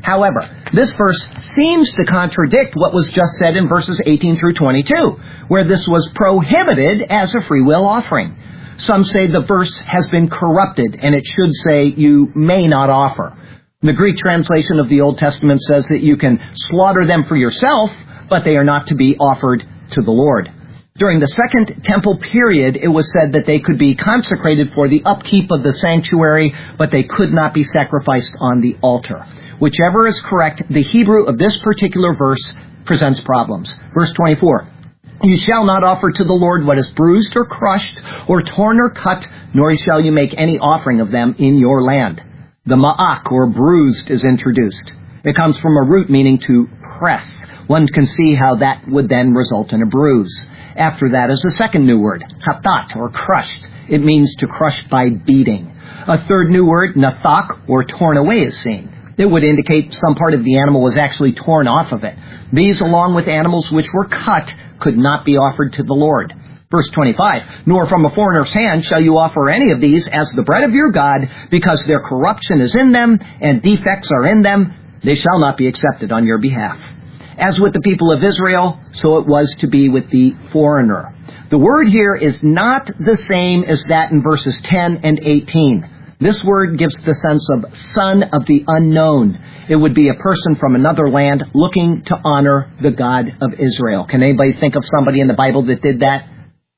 However, this verse seems to contradict what was just said in verses eighteen through twenty-two, where this was prohibited as a free will offering. Some say the verse has been corrupted, and it should say, you may not offer. The Greek translation of the Old Testament says that you can slaughter them for yourself, but they are not to be offered to the Lord. During the Second Temple period, it was said that they could be consecrated for the upkeep of the sanctuary, but they could not be sacrificed on the altar. Whichever is correct, the Hebrew of this particular verse presents problems. Verse twenty-four, you shall not offer to the Lord what is bruised or crushed or torn or cut, nor shall you make any offering of them in your land. The ma'ak, or bruised, is introduced. It comes from a root meaning to press. One can see how that would then result in a bruise. After that is a second new word, hatat, or crushed. It means to crush by beating. A third new word, nathak, or torn away, is seen. It would indicate some part of the animal was actually torn off of it. These, along with animals which were cut, could not be offered to the Lord. Verse twenty-five, nor from a foreigner's hand shall you offer any of these as the bread of your God, because their corruption is in them, and defects are in them. They shall not be accepted on your behalf. As with the people of Israel, so it was to be with the foreigner. The word here is not the same as that in verses ten and eighteen. This word gives the sense of son of the unknown. It would be a person from another land looking to honor the God of Israel. Can anybody think of somebody in the Bible that did that?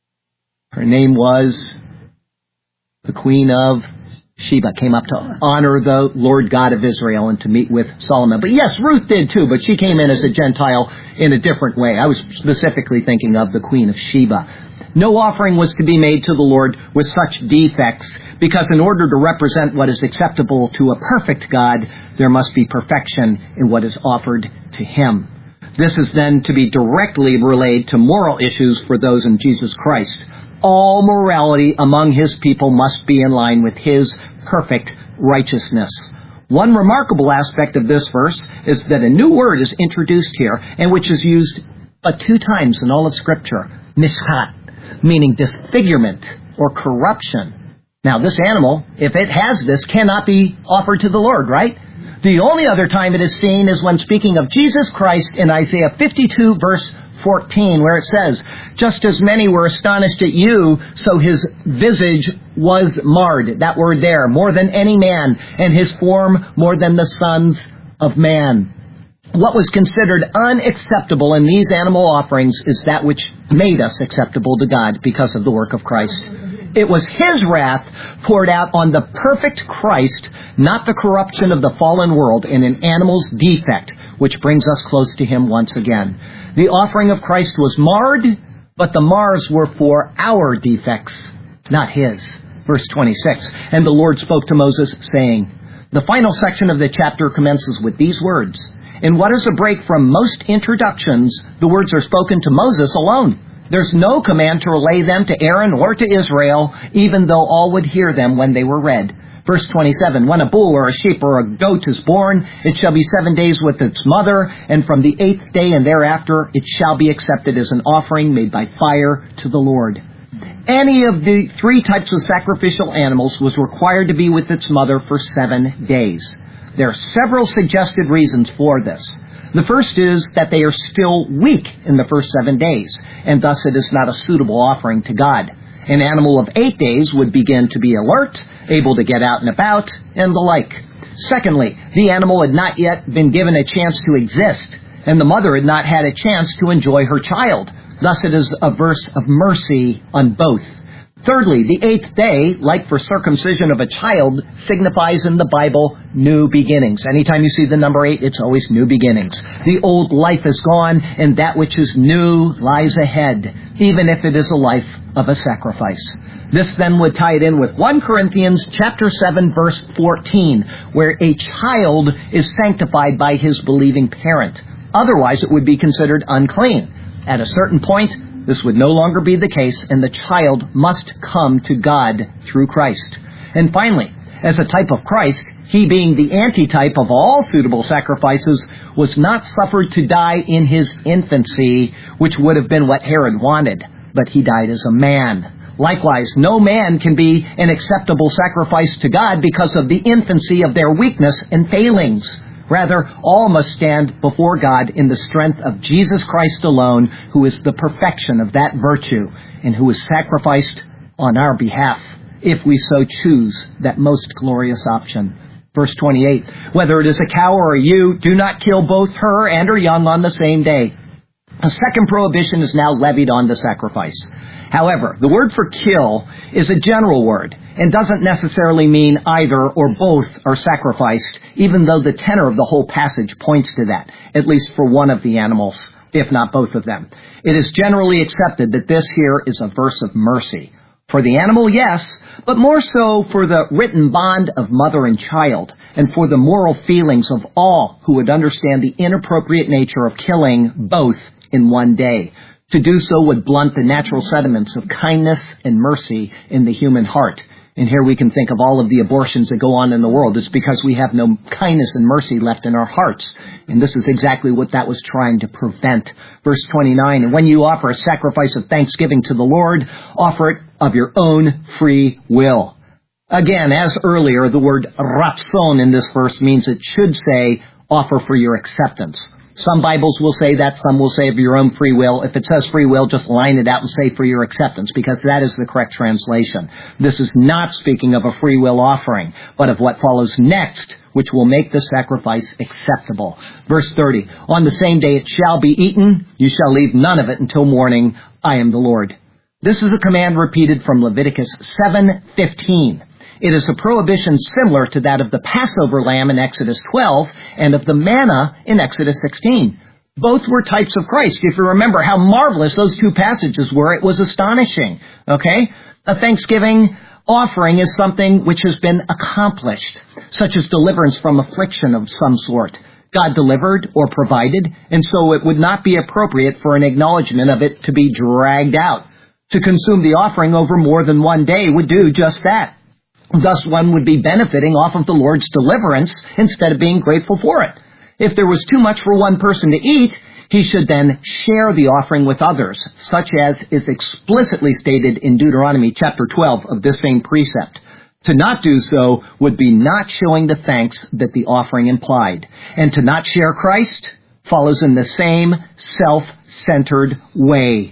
Her name was the Queen of Sheba, came up to honor the Lord God of Israel and to meet with Solomon. But yes, Ruth did too, but she came in as a Gentile in a different way. I was specifically thinking of the Queen of Sheba. No offering was to be made to the Lord with such defects, because in order to represent what is acceptable to a perfect God, there must be perfection in what is offered to Him. This is then to be directly relayed to moral issues for those in Jesus Christ. All morality among His people must be in line with His perfect righteousness. One remarkable aspect of this verse is that a new word is introduced here, and which is used but two times in all of Scripture, mishchat, meaning disfigurement or corruption. Now, this animal, if it has this, cannot be offered to the Lord, right? The only other time it is seen is when speaking of Jesus Christ in Isaiah fifty-two, verse fourteen, where it says, just as many were astonished at you, so his visage was marred. That word there, more than any man, and his form more than the sons of man. What was considered unacceptable in these animal offerings is that which made us acceptable to God because of the work of Christ. It was His wrath poured out on the perfect Christ, not the corruption of the fallen world in an animal's defect, which brings us close to Him once again. The offering of Christ was marred, but the mars were for our defects, not His. Verse twenty-six, and the Lord spoke to Moses, saying, the final section of the chapter commences with these words. In what is a break from most introductions, the words are spoken to Moses alone. There's no command to relay them to Aaron or to Israel, even though all would hear them when they were read. Verse twenty-seven, when a bull or a sheep or a goat is born, it shall be seven days with its mother, and from the eighth day and thereafter it shall be accepted as an offering made by fire to the Lord. Any of the three types of sacrificial animals was required to be with its mother for seven days. There are several suggested reasons for this. The first is that they are still weak in the first seven days, and thus it is not a suitable offering to God. An animal of eight days would begin to be alert, able to get out and about, and the like. Secondly, the animal had not yet been given a chance to exist, and the mother had not had a chance to enjoy her child. Thus it is a verse of mercy on both. Thirdly, the eighth day, like for circumcision of a child, signifies in the Bible new beginnings. Anytime you see the number eight, it's always new beginnings. The old life is gone, and that which is new lies ahead, even if it is a life of a sacrifice. This then would tie it in with First Corinthians chapter seven, verse fourteen, where a child is sanctified by his believing parent. Otherwise, it would be considered unclean. At a certain point, this would no longer be the case, and the child must come to God through Christ. And finally, as a type of Christ, He being the antitype of all suitable sacrifices, was not suffered to die in His infancy, which would have been what Herod wanted, but He died as a man. Likewise, no man can be an acceptable sacrifice to God because of the infancy of their weakness and failings. Rather, all must stand before God in the strength of Jesus Christ alone, who is the perfection of that virtue and who is sacrificed on our behalf, if we so choose that most glorious option. Verse twenty-eight, whether it is a cow or a ewe, do not kill both her and her young on the same day. A second prohibition is now levied on the sacrifice. However, the word for kill is a general word and doesn't necessarily mean either or both are sacrificed, even though the tenor of the whole passage points to that, at least for one of the animals, if not both of them. It is generally accepted that this here is a verse of mercy. For the animal, yes, but more so for the written bond of mother and child, and for the moral feelings of all who would understand the inappropriate nature of killing both in one day. To do so would blunt the natural sentiments of kindness and mercy in the human heart. And here we can think of all of the abortions that go on in the world. It's because we have no kindness and mercy left in our hearts. And this is exactly what that was trying to prevent. Verse twenty-nine, and when you offer a sacrifice of thanksgiving to the Lord, offer it of your own free will. Again, as earlier, the word ratson in this verse means it should say, offer for your acceptance. Some Bibles will say that, some will say of your own free will. If it says free will, just line it out and say for your acceptance, because that is the correct translation. This is not speaking of a free will offering, but of what follows next, which will make the sacrifice acceptable. Verse thirty, on the same day it shall be eaten, you shall leave none of it until morning. I am the Lord. This is a command repeated from Leviticus seven fifteen. It is a prohibition similar to that of the Passover lamb in Exodus twelve and of the manna in Exodus sixteen. Both were types of Christ. If you remember how marvelous those two passages were, it was astonishing. Okay? A thanksgiving offering is something which has been accomplished, such as deliverance from affliction of some sort. God delivered or provided, and so it would not be appropriate for an acknowledgement of it to be dragged out. To consume the offering over more than one day would do just that. Thus, one would be benefiting off of the Lord's deliverance instead of being grateful for it. If there was too much for one person to eat, he should then share the offering with others, such as is explicitly stated in Deuteronomy chapter twelve of this same precept. To not do so would be not showing the thanks that the offering implied. And to not share Christ follows in the same self-centered way.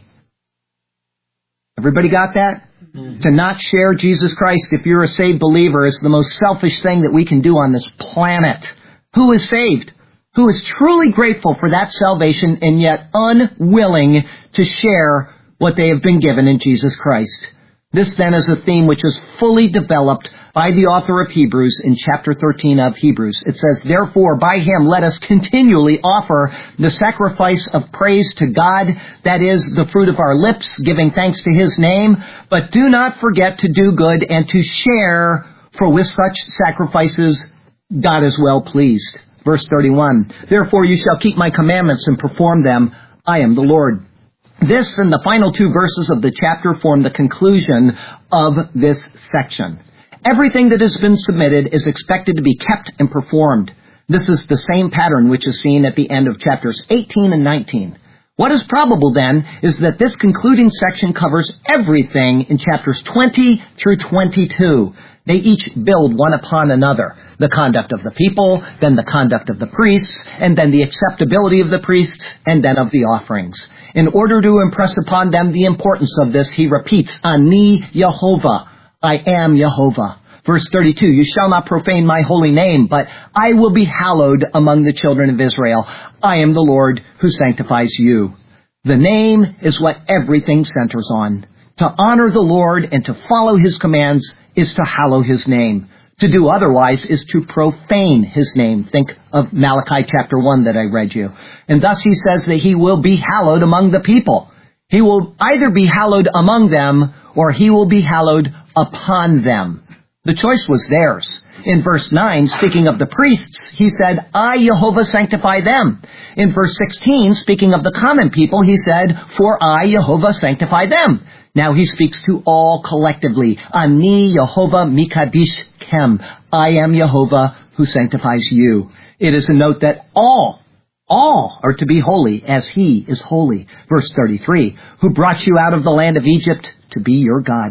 Everybody got that? Mm-hmm. To not share Jesus Christ, if you're a saved believer, is the most selfish thing that we can do on this planet. Who is saved? Who is truly grateful for that salvation and yet unwilling to share what they have been given in Jesus Christ? This then is a theme which is fully developed by the author of Hebrews in chapter thirteen of Hebrews. It says, therefore, by him let us continually offer the sacrifice of praise to God, that is, the fruit of our lips, giving thanks to his name. But do not forget to do good and to share, for with such sacrifices God is well pleased. Verse thirty-one, therefore you shall keep my commandments and perform them. I am the Lord. This and the final two verses of the chapter form the conclusion of this section. Everything that has been submitted is expected to be kept and performed. This is the same pattern which is seen at the end of chapters eighteen and nineteen. What is probable, then, is that this concluding section covers everything in chapters twenty through twenty-two. They each build one upon another. The conduct of the people, then the conduct of the priests, and then the acceptability of the priests, and then of the offerings. In order to impress upon them the importance of this, he repeats, Ani Yehovah, I am Yehovah. Verse thirty-two, you shall not profane my holy name, but I will be hallowed among the children of Israel. I am the Lord who sanctifies you. The name is what everything centers on. To honor the Lord and to follow his commands is to hallow his name. To do otherwise is to profane his name. Think of Malachi chapter one that I read you. And thus he says that he will be hallowed among the people. He will either be hallowed among them or he will be hallowed upon them. The choice was theirs. In verse nine, speaking of the priests, he said, I, Yehovah, sanctify them. In verse sixteen, speaking of the common people, he said, for I, Yehovah, sanctify them. Now he speaks to all collectively. Ani Yehovah mikadish kem. I am Yehovah who sanctifies you. It is a note that all, all are to be holy as he is holy. Verse thirty-three, who brought you out of the land of Egypt to be your God.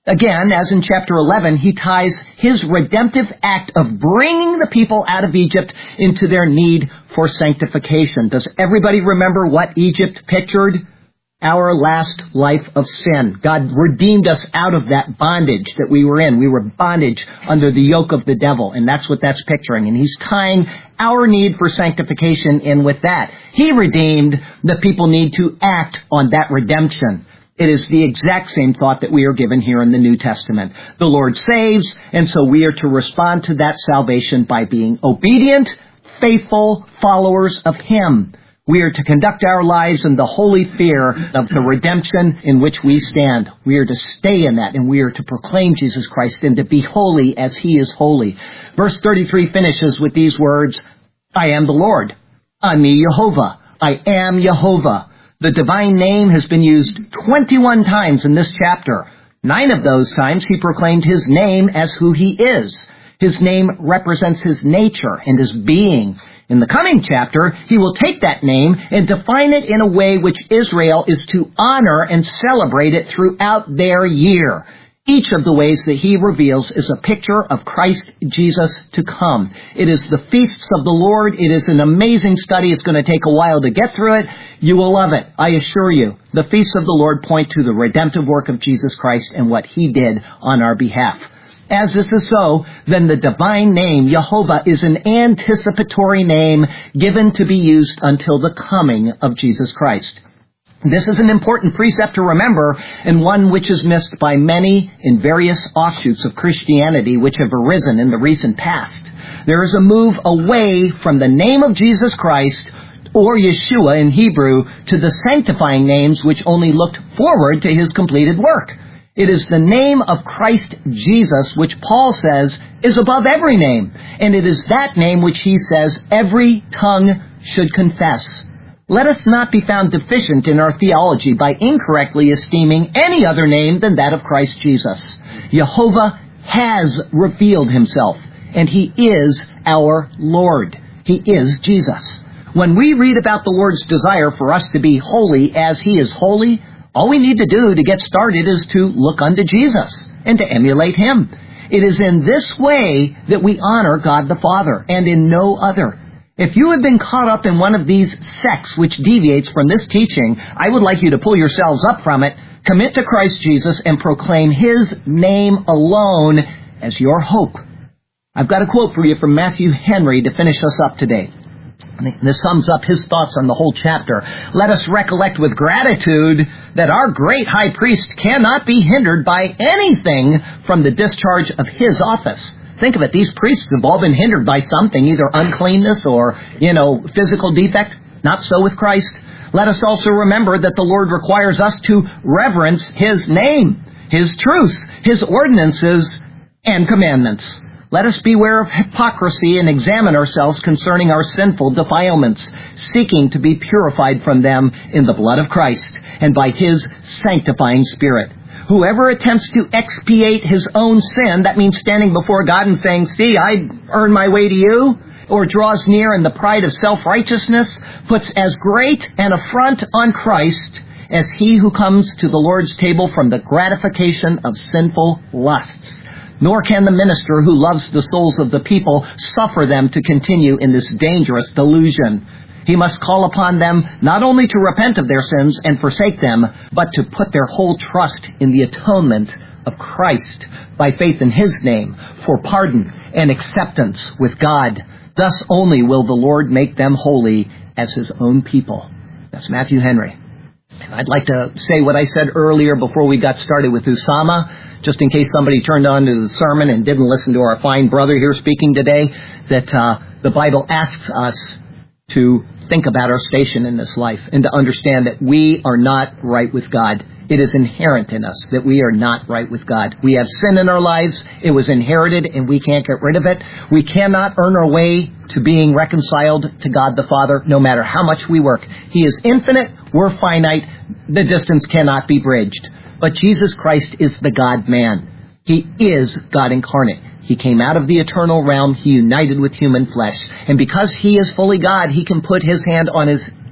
Again, as in chapter eleven, he ties his redemptive act of bringing the people out of Egypt into their need for sanctification. Does everybody remember what Egypt pictured? Our last life of sin. God redeemed us out of that bondage that we were in. We were bondage under the yoke of the devil, and that's what that's picturing. And he's tying our need for sanctification in with that. He redeemed, the people need to act on that redemption. It is the exact same thought that we are given here in the New Testament. The Lord saves, and so we are to respond to that salvation by being obedient, faithful followers of Him. We are to conduct our lives in the holy fear of the redemption in which we stand. We are to stay in that, and we are to proclaim Jesus Christ and to be holy as He is holy. Verse thirty-three finishes with these words, I am the Lord. Ani Yehovah. I am Yehovah. The divine name has been used twenty-one times in this chapter. Nine of those times He proclaimed His name as who He is. His name represents His nature and His being. In the coming chapter, He will take that name and define it in a way which Israel is to honor and celebrate it throughout their year. Each of the ways that He reveals is a picture of Christ Jesus to come. It is the feasts of the Lord. It is an amazing study. It's going to take a while to get through it. You will love it, I assure you. The feasts of the Lord point to the redemptive work of Jesus Christ and what He did on our behalf. As this is so, then the divine name, Yehovah, is an anticipatory name given to be used until the coming of Jesus Christ. This is an important precept to remember, and one which is missed by many in various offshoots of Christianity which have arisen in the recent past. There is a move away from the name of Jesus Christ, or Yeshua in Hebrew, to the sanctifying names which only looked forward to His completed work. It is the name of Christ Jesus which Paul says is above every name, and it is that name which he says every tongue should confess. Let us not be found deficient in our theology by incorrectly esteeming any other name than that of Christ Jesus. Yehovah has revealed Himself, and He is our Lord. He is Jesus. When we read about the Lord's desire for us to be holy as He is holy, all we need to do to get started is to look unto Jesus and to emulate Him. It is in this way that we honor God the Father, and in no other. If you have been caught up in one of these sects which deviates from this teaching, I would like you to pull yourselves up from it, commit to Christ Jesus, and proclaim His name alone as your hope. I've got a quote for you from Matthew Henry to finish us up today. This sums up his thoughts on the whole chapter. Let us recollect with gratitude that our great high priest cannot be hindered by anything from the discharge of his office. Think of it, these priests have all been hindered by something, either uncleanness or, you know, physical defect. Not so with Christ. Let us also remember that the Lord requires us to reverence His name, His truth, His ordinances, and commandments. Let us beware of hypocrisy and examine ourselves concerning our sinful defilements, seeking to be purified from them in the blood of Christ and by His sanctifying Spirit. Whoever attempts to expiate his own sin, that means standing before God and saying, see, I earn my way to you, or draws near in the pride of self-righteousness, puts as great an affront on Christ as he who comes to the Lord's table from the gratification of sinful lusts. Nor can the minister who loves the souls of the people suffer them to continue in this dangerous delusion. He must call upon them not only to repent of their sins and forsake them, but to put their whole trust in the atonement of Christ by faith in His name for pardon and acceptance with God. Thus only will the Lord make them holy as His own people. That's Matthew Henry. I'd like to say what I said earlier before we got started with Usama, just in case somebody turned on to the sermon and didn't listen to our fine brother here speaking today, that uh, the Bible asks us to think about our station in this life and to understand that we are not right with God. It is inherent in us that we are not right with God. We have sin in our lives. It was inherited and we can't get rid of it. We cannot earn our way to being reconciled to God the Father, no matter how much we work. He is infinite. We're finite. The distance cannot be bridged. But Jesus Christ is the God-man. He is God incarnate. He came out of the eternal realm. He united with human flesh. And because He is fully God, He can put His hand on His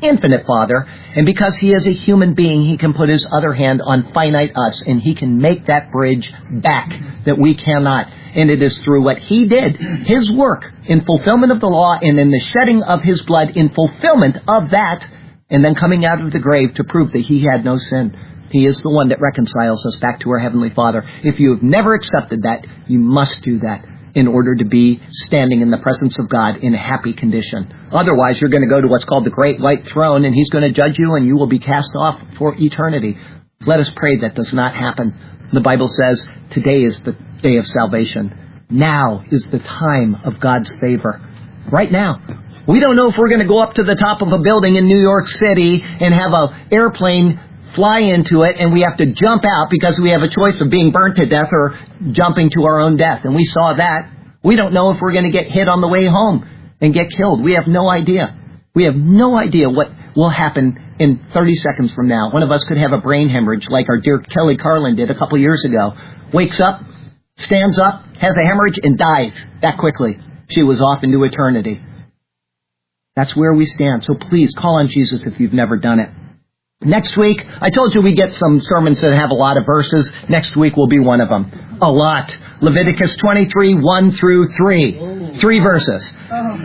infinite Father, and because He is a human being, He can put His other hand on finite us, and He can make that bridge back that we cannot. And it is through what He did, His work in fulfillment of the law and in the shedding of His blood in fulfillment of that, and then coming out of the grave to prove that He had no sin. He is the one that reconciles us back to our Heavenly Father. If you have never accepted that, you must do that in order to be standing in the presence of God in a happy condition. Otherwise, you're going to go to what's called the Great White Throne, and He's going to judge you, and you will be cast off for eternity. Let us pray that does not happen. The Bible says, today is the day of salvation. Now is the time of God's favor. Right now. We don't know if we're going to go up to the top of a building in New York City and have an airplane fly into it, and we have to jump out because we have a choice of being burnt to death or jumping to our own death. And we saw that. We don't know if we're going to get hit on the way home and get killed. We have no idea. We have no idea what will happen in thirty seconds from now. One of us could have a brain hemorrhage like our dear Kelly Carlin did a couple years ago. Wakes up, stands up, has a hemorrhage, and dies that quickly. She was off into eternity. That's where we stand. So please call on Jesus if you've never done it. Next week, I told you we get some sermons that have a lot of verses. Next week will be one of them. A lot. Leviticus twenty-three, one through three. Three verses.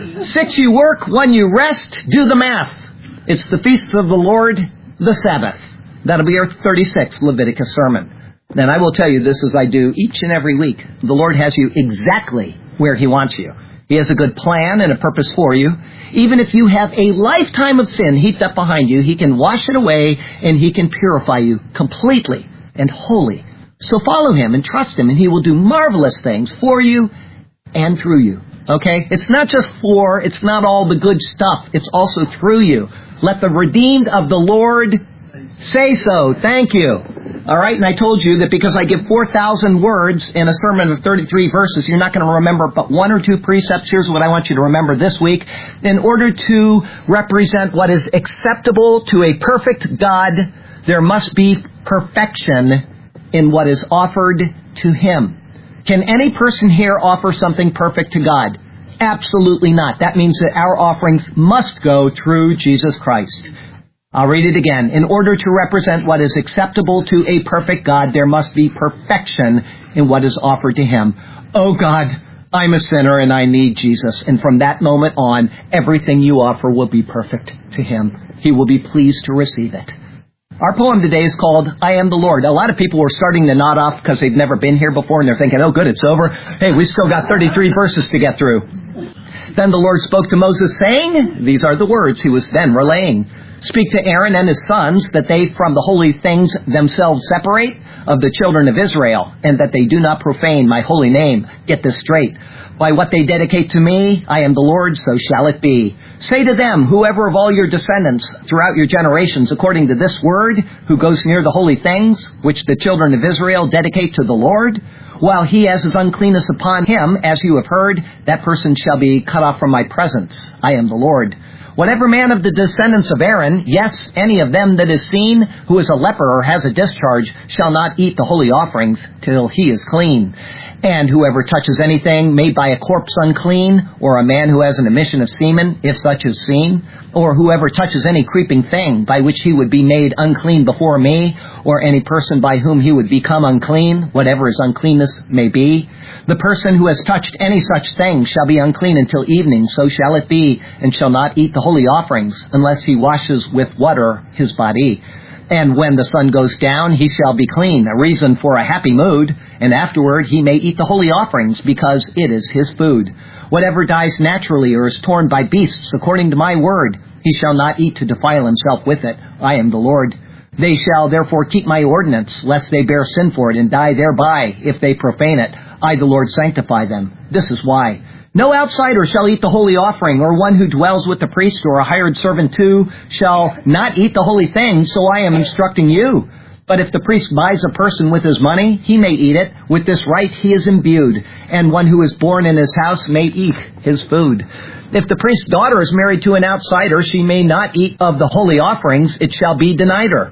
Six you work, one you rest. Do the math. It's the feast of the Lord, the Sabbath. That'll be our thirty-sixth Leviticus sermon. And I will tell you this as I do each and every week. The Lord has you exactly where He wants you. He has a good plan and a purpose for you. Even if you have a lifetime of sin heaped up behind you, He can wash it away and He can purify you completely and wholly. So follow Him and trust Him, and He will do marvelous things for you and through you. Okay? It's not just for, it's not all the good stuff. It's also through you. Let the redeemed of the Lord say so. Thank you. All right, and I told you that because I give four thousand words in a sermon of thirty-three verses, you're not going to remember but one or two precepts. Here's what I want you to remember this week. In order to represent what is acceptable to a perfect God, there must be perfection in what is offered to Him. Can any person here offer something perfect to God? Absolutely not. That means that our offerings must go through Jesus Christ. I'll read it again. In order to represent what is acceptable to a perfect God, there must be perfection in what is offered to Him. Oh God, I'm a sinner and I need Jesus. And from that moment on, everything you offer will be perfect to Him. He will be pleased to receive it. Our poem today is called, I Am the Lord. A lot of people are starting to nod off because they've never been here before and they're thinking, oh good, it's over. Hey, we still got thirty-three verses to get through. Then the Lord spoke to Moses saying, these are the words He was then relaying. Speak to Aaron and his sons that they from the holy things themselves separate of the children of Israel, and that they do not profane my holy name. Get this straight. By what they dedicate to me, I am the Lord, so shall it be. Say to them, whoever of all your descendants throughout your generations, according to this word, who goes near the holy things, which the children of Israel dedicate to the Lord, while he has his uncleanness upon him, as you have heard, that person shall be cut off from my presence. I am the Lord. Whatever man of the descendants of Aaron, yes, any of them that is seen, who is a leper or has a discharge, shall not eat the holy offerings till he is clean. And whoever touches anything made by a corpse unclean, or a man who has an emission of semen, if such is seen, or whoever touches any creeping thing by which he would be made unclean before me, or any person by whom he would become unclean, whatever his uncleanness may be, the person who has touched any such thing shall be unclean until evening, so shall it be, and shall not eat the holy offerings, unless he washes with water his body. And when the sun goes down, he shall be clean, a reason for a happy mood, and afterward he may eat the holy offerings, because it is his food. Whatever dies naturally or is torn by beasts, according to my word, he shall not eat to defile himself with it. I am the Lord. They shall therefore keep my ordinance, lest they bear sin for it and die thereby, if they profane it. I, the Lord, sanctify them. This is why. No outsider shall eat the holy offering, or one who dwells with the priest, or a hired servant too, shall not eat the holy thing, so I am instructing you. But if the priest buys a person with his money, he may eat it. With this right he is imbued, and one who is born in his house may eat his food. If the priest's daughter is married to an outsider, she may not eat of the holy offerings, it shall be denied her.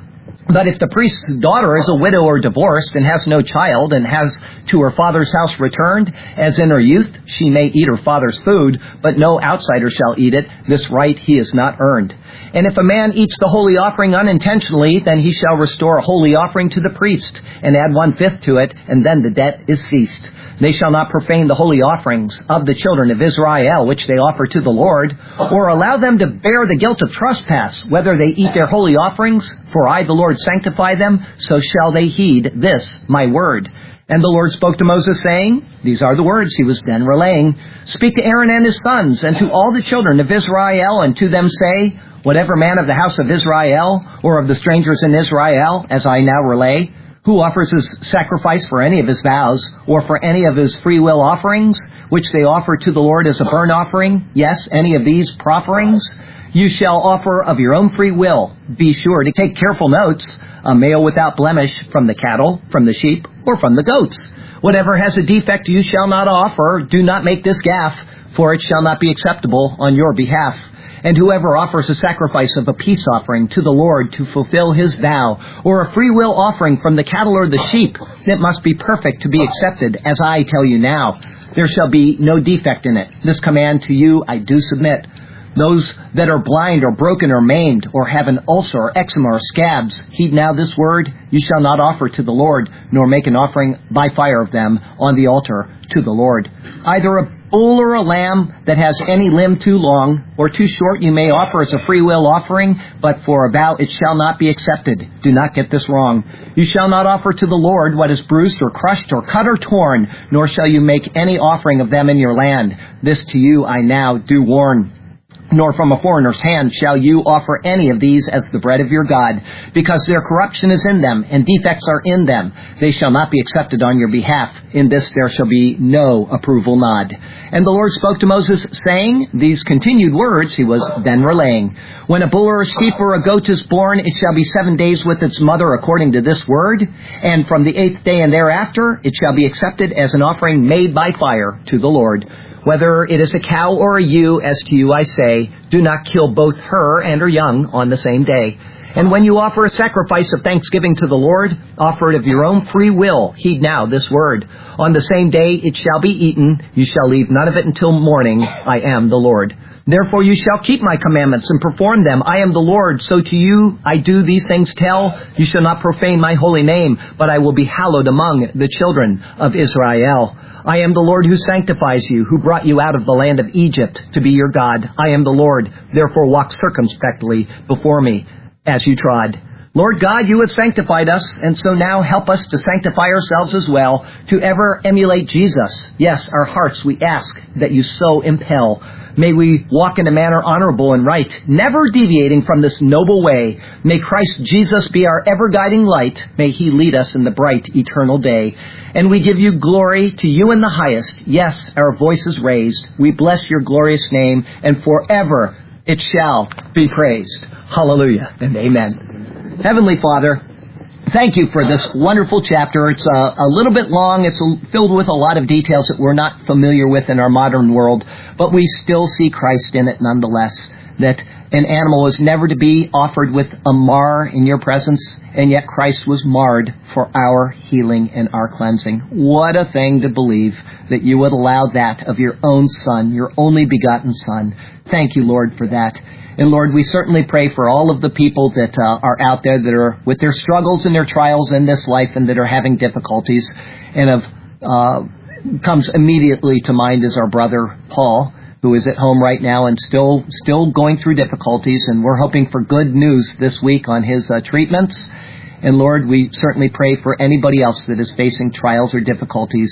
But if the priest's daughter is a widow or divorced and has no child and has to her father's house returned, as in her youth, she may eat her father's food, but no outsider shall eat it. This right he has not earned. And if a man eats the holy offering unintentionally, then he shall restore a holy offering to the priest and add one-fifth to it, and then the debt is ceased. They shall not profane the holy offerings of the children of Israel, which they offer to the Lord, or allow them to bear the guilt of trespass, whether they eat their holy offerings. For I, the Lord, sanctify them, so shall they heed this, my word. And the Lord spoke to Moses, saying, these are the words he was then relaying, speak to Aaron and his sons, and to all the children of Israel, and to them say, whatever man of the house of Israel, or of the strangers in Israel, as I now relay, who offers his sacrifice for any of his vows, or for any of his free will offerings, which they offer to the Lord as a burnt offering, yes, any of these profferings, you shall offer of your own free will. Be sure to take careful notes, a male without blemish from the cattle, from the sheep, or from the goats. Whatever has a defect you shall not offer. Do not make this gaffe, for it shall not be acceptable on your behalf. And whoever offers a sacrifice of a peace offering to the Lord to fulfill his vow, or a free will offering from the cattle or the sheep, it must be perfect to be accepted, as I tell you now. There shall be no defect in it. This command to you I do submit. Those that are blind or broken or maimed, or have an ulcer or eczema or scabs, heed now this word, you shall not offer to the Lord, nor make an offering by fire of them on the altar to the Lord. Either a bull or a lamb that has any limb too long or too short you may offer as a free will offering, but for a vow it shall not be accepted. Do not get this wrong. You shall not offer to the Lord what is bruised or crushed or cut or torn, nor shall you make any offering of them in your land. This to you I now do warn. Nor from a foreigner's hand shall you offer any of these as the bread of your God, because their corruption is in them, and defects are in them. They shall not be accepted on your behalf. In this there shall be no approval nod. And the Lord spoke to Moses, saying, these continued words he was then relaying. When a bull or a sheep or a goat is born, it shall be seven days with its mother according to this word, and from the eighth day and thereafter it shall be accepted as an offering made by fire to the Lord. Whether it is a cow or a ewe, as to you I say, do not kill both her and her young on the same day. And when you offer a sacrifice of thanksgiving to the Lord, offer it of your own free will. Heed now this word. On the same day it shall be eaten. You shall leave none of it until morning. I am the Lord. Therefore you shall keep my commandments and perform them. I am the Lord. So to you I do these things tell. You shall not profane my holy name, but I will be hallowed among the children of Israel. I am the Lord who sanctifies you, who brought you out of the land of Egypt to be your God. I am the Lord. Therefore walk circumspectly before me as you trod. Lord God, you have sanctified us, and so now help us to sanctify ourselves as well, to ever emulate Jesus. Yes, our hearts we ask that you so impel. May we walk in a manner honorable and right, never deviating from this noble way. May Christ Jesus be our ever-guiding light. May he lead us in the bright eternal day. And we give you glory to you in the highest. Yes, our voice is raised. We bless your glorious name, and forever it shall be praised. Hallelujah and amen. Heavenly Father, thank you for this wonderful chapter. It's a, a little bit long. It's a, filled with a lot of details that we're not familiar with in our modern world, but we still see Christ in it nonetheless. That an animal is never to be offered with a mar in your presence, and yet Christ was marred for our healing and our cleansing. What a thing to believe that you would allow that of your own Son, your only begotten Son. Thank you, Lord, for that. And Lord, we certainly pray for all of the people that uh, are out there that are with their struggles and their trials in this life and that are having difficulties. And of uh, comes immediately to mind is our brother Paul, who is at home right now and still still going through difficulties. And we're hoping for good news this week on his uh, treatments. And Lord, we certainly pray for anybody else that is facing trials or difficulties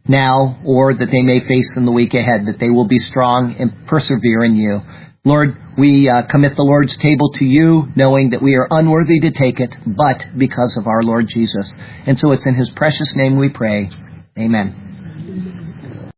now or that they may face in the week ahead, that they will be strong and persevere in you. Lord, we uh, commit the Lord's table to you, knowing that we are unworthy to take it, but because of our Lord Jesus. And so it's in his precious name we pray. Amen.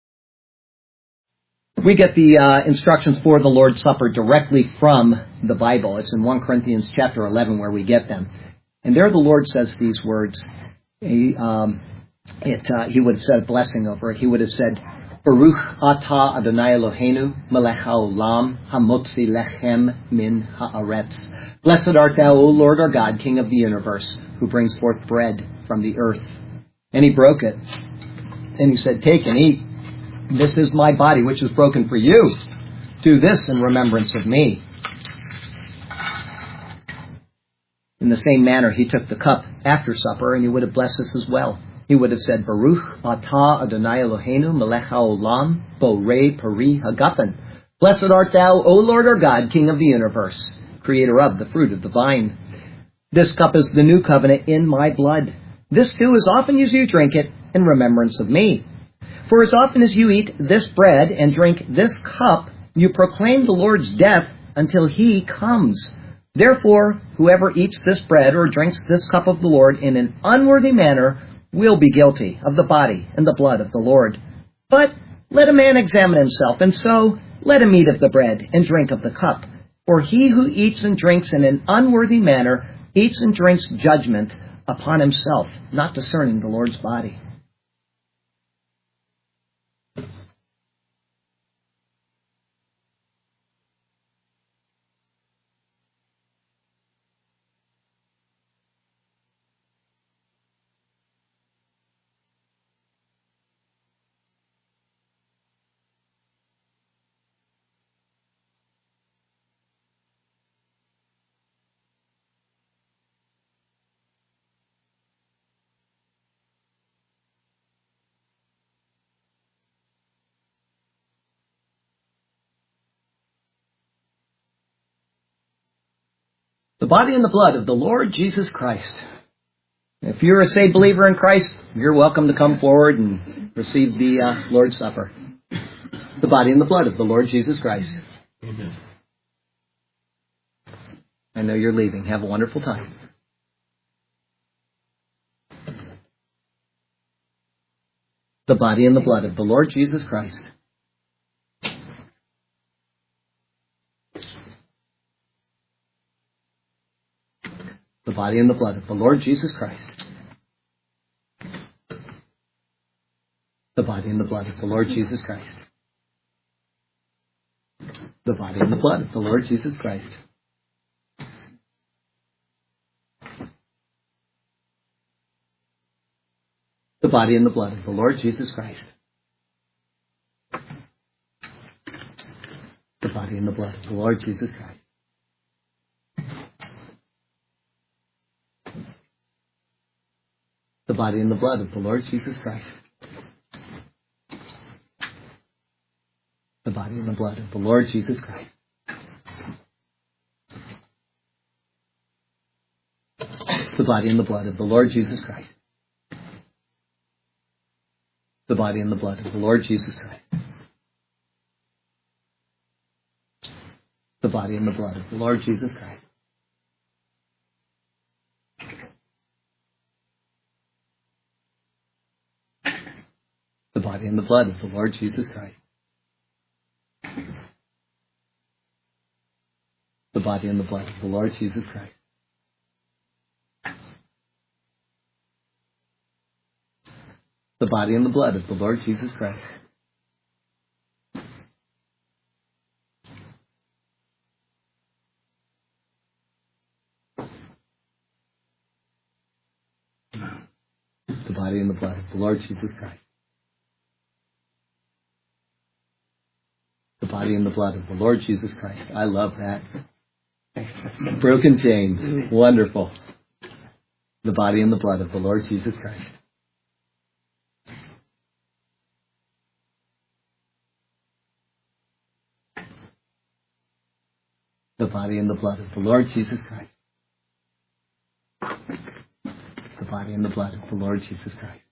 We get the uh, instructions for the Lord's Supper directly from the Bible. It's in First Corinthians chapter eleven where we get them. And there the Lord says these words. He, um, it, uh, he would have said a blessing over it. He would have said, Baruch atah Adonai Eloheinu, melech haolam, hamotzi lechem min haaretz. Blessed art thou, O Lord our God, King of the universe, who brings forth bread from the earth. And he broke it. And he said, take and eat. This is my body, which is broken for you. Do this in remembrance of me. In the same manner, he took the cup after supper, and he would have blessed us as well. He would have said, Baruch atah Adonai Eloheinu, melech haolam, borei peri hagafen. Blessed art thou, O Lord our God, King of the universe, creator of the fruit of the vine. This cup is the new covenant in my blood. This too, as often as you drink it, in remembrance of me. For as often as you eat this bread and drink this cup, you proclaim the Lord's death until he comes. Therefore, whoever eats this bread or drinks this cup of the Lord in an unworthy manner will be guilty of the body and the blood of the Lord. But let a man examine himself, and so let him eat of the bread and drink of the cup. For he who eats and drinks in an unworthy manner eats and drinks judgment upon himself, not discerning the Lord's body. The body and the blood of the Lord Jesus Christ. If you're a saved believer in Christ, you're welcome to come forward and receive the uh, Lord's Supper. The body and the blood of the Lord Jesus Christ. Amen. I know you're leaving. Have a wonderful time. The body and the blood of the Lord Jesus Christ. The body and the blood of the Lord Jesus Christ. The body and the blood of the Lord Jesus Christ. The body and the blood of the Lord Jesus Christ. The body and the blood of the Lord Jesus Christ. The body and the blood of the Lord Jesus Christ. The body and the blood of the Lord Jesus Christ. The body and the blood of the Lord Jesus Christ. The body and the blood of the Lord Jesus Christ. The body and the blood of the Lord Jesus Christ. The body and the blood of the Lord Jesus Christ. The body and the blood of the Lord Jesus Christ. The body and the blood of the Lord Jesus Christ. The body and the blood of the Lord Jesus Christ. The body and the blood of the Lord Jesus Christ. The body and the blood of the Lord Jesus Christ. I love that. Broken chains. Wonderful. The body and the blood of the Lord Jesus Christ. The body and the blood of the Lord Jesus Christ. The body and the blood of the Lord Jesus Christ.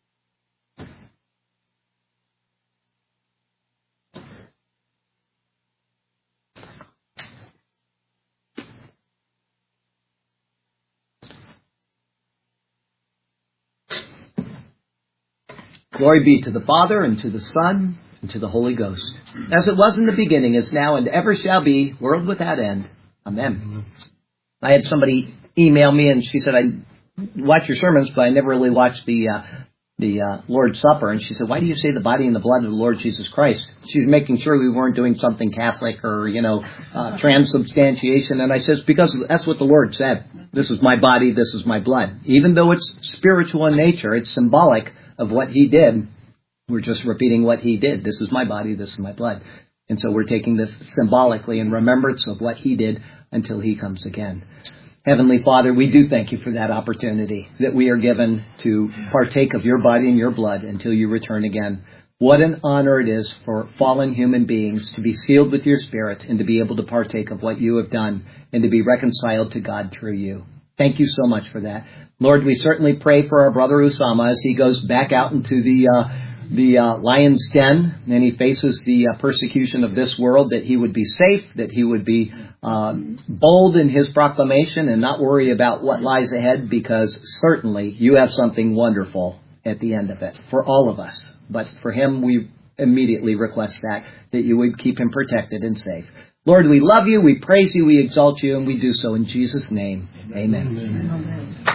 Glory be to the Father, and to the Son, and to the Holy Ghost, as it was in the beginning, is now, and ever shall be, world without end. Amen. I had somebody email me, and she said, I watch your sermons, but I never really watched the uh, the uh, Lord's Supper, and she said, "Why do you say the body and the blood of the Lord Jesus Christ?" She was making sure we weren't doing something Catholic or, you know, uh, transubstantiation. And I says, because that's what the Lord said. This is my body, this is my blood. Even though it's spiritual in nature, it's symbolic of what He did. We're just repeating what He did. This is my body, this is my blood. And so we're taking this symbolically in remembrance of what He did until He comes again. Heavenly Father, we do thank You for that opportunity that we are given to partake of Your body and Your blood until You return again. What an honor it is for fallen human beings to be sealed with Your Spirit and to be able to partake of what You have done and to be reconciled to God through You. Thank You so much for that. Lord, we certainly pray for our brother Usama as he goes back out into the uh, the uh, lion's den and he faces the uh, persecution of this world, that he would be safe, that he would be uh, bold in his proclamation and not worry about what lies ahead, because certainly You have something wonderful at the end of it for all of us. But for him, we immediately request that, that You would keep him protected and safe. Lord, we love You, we praise You, we exalt You, and we do so in Jesus' name. Amen. Amen.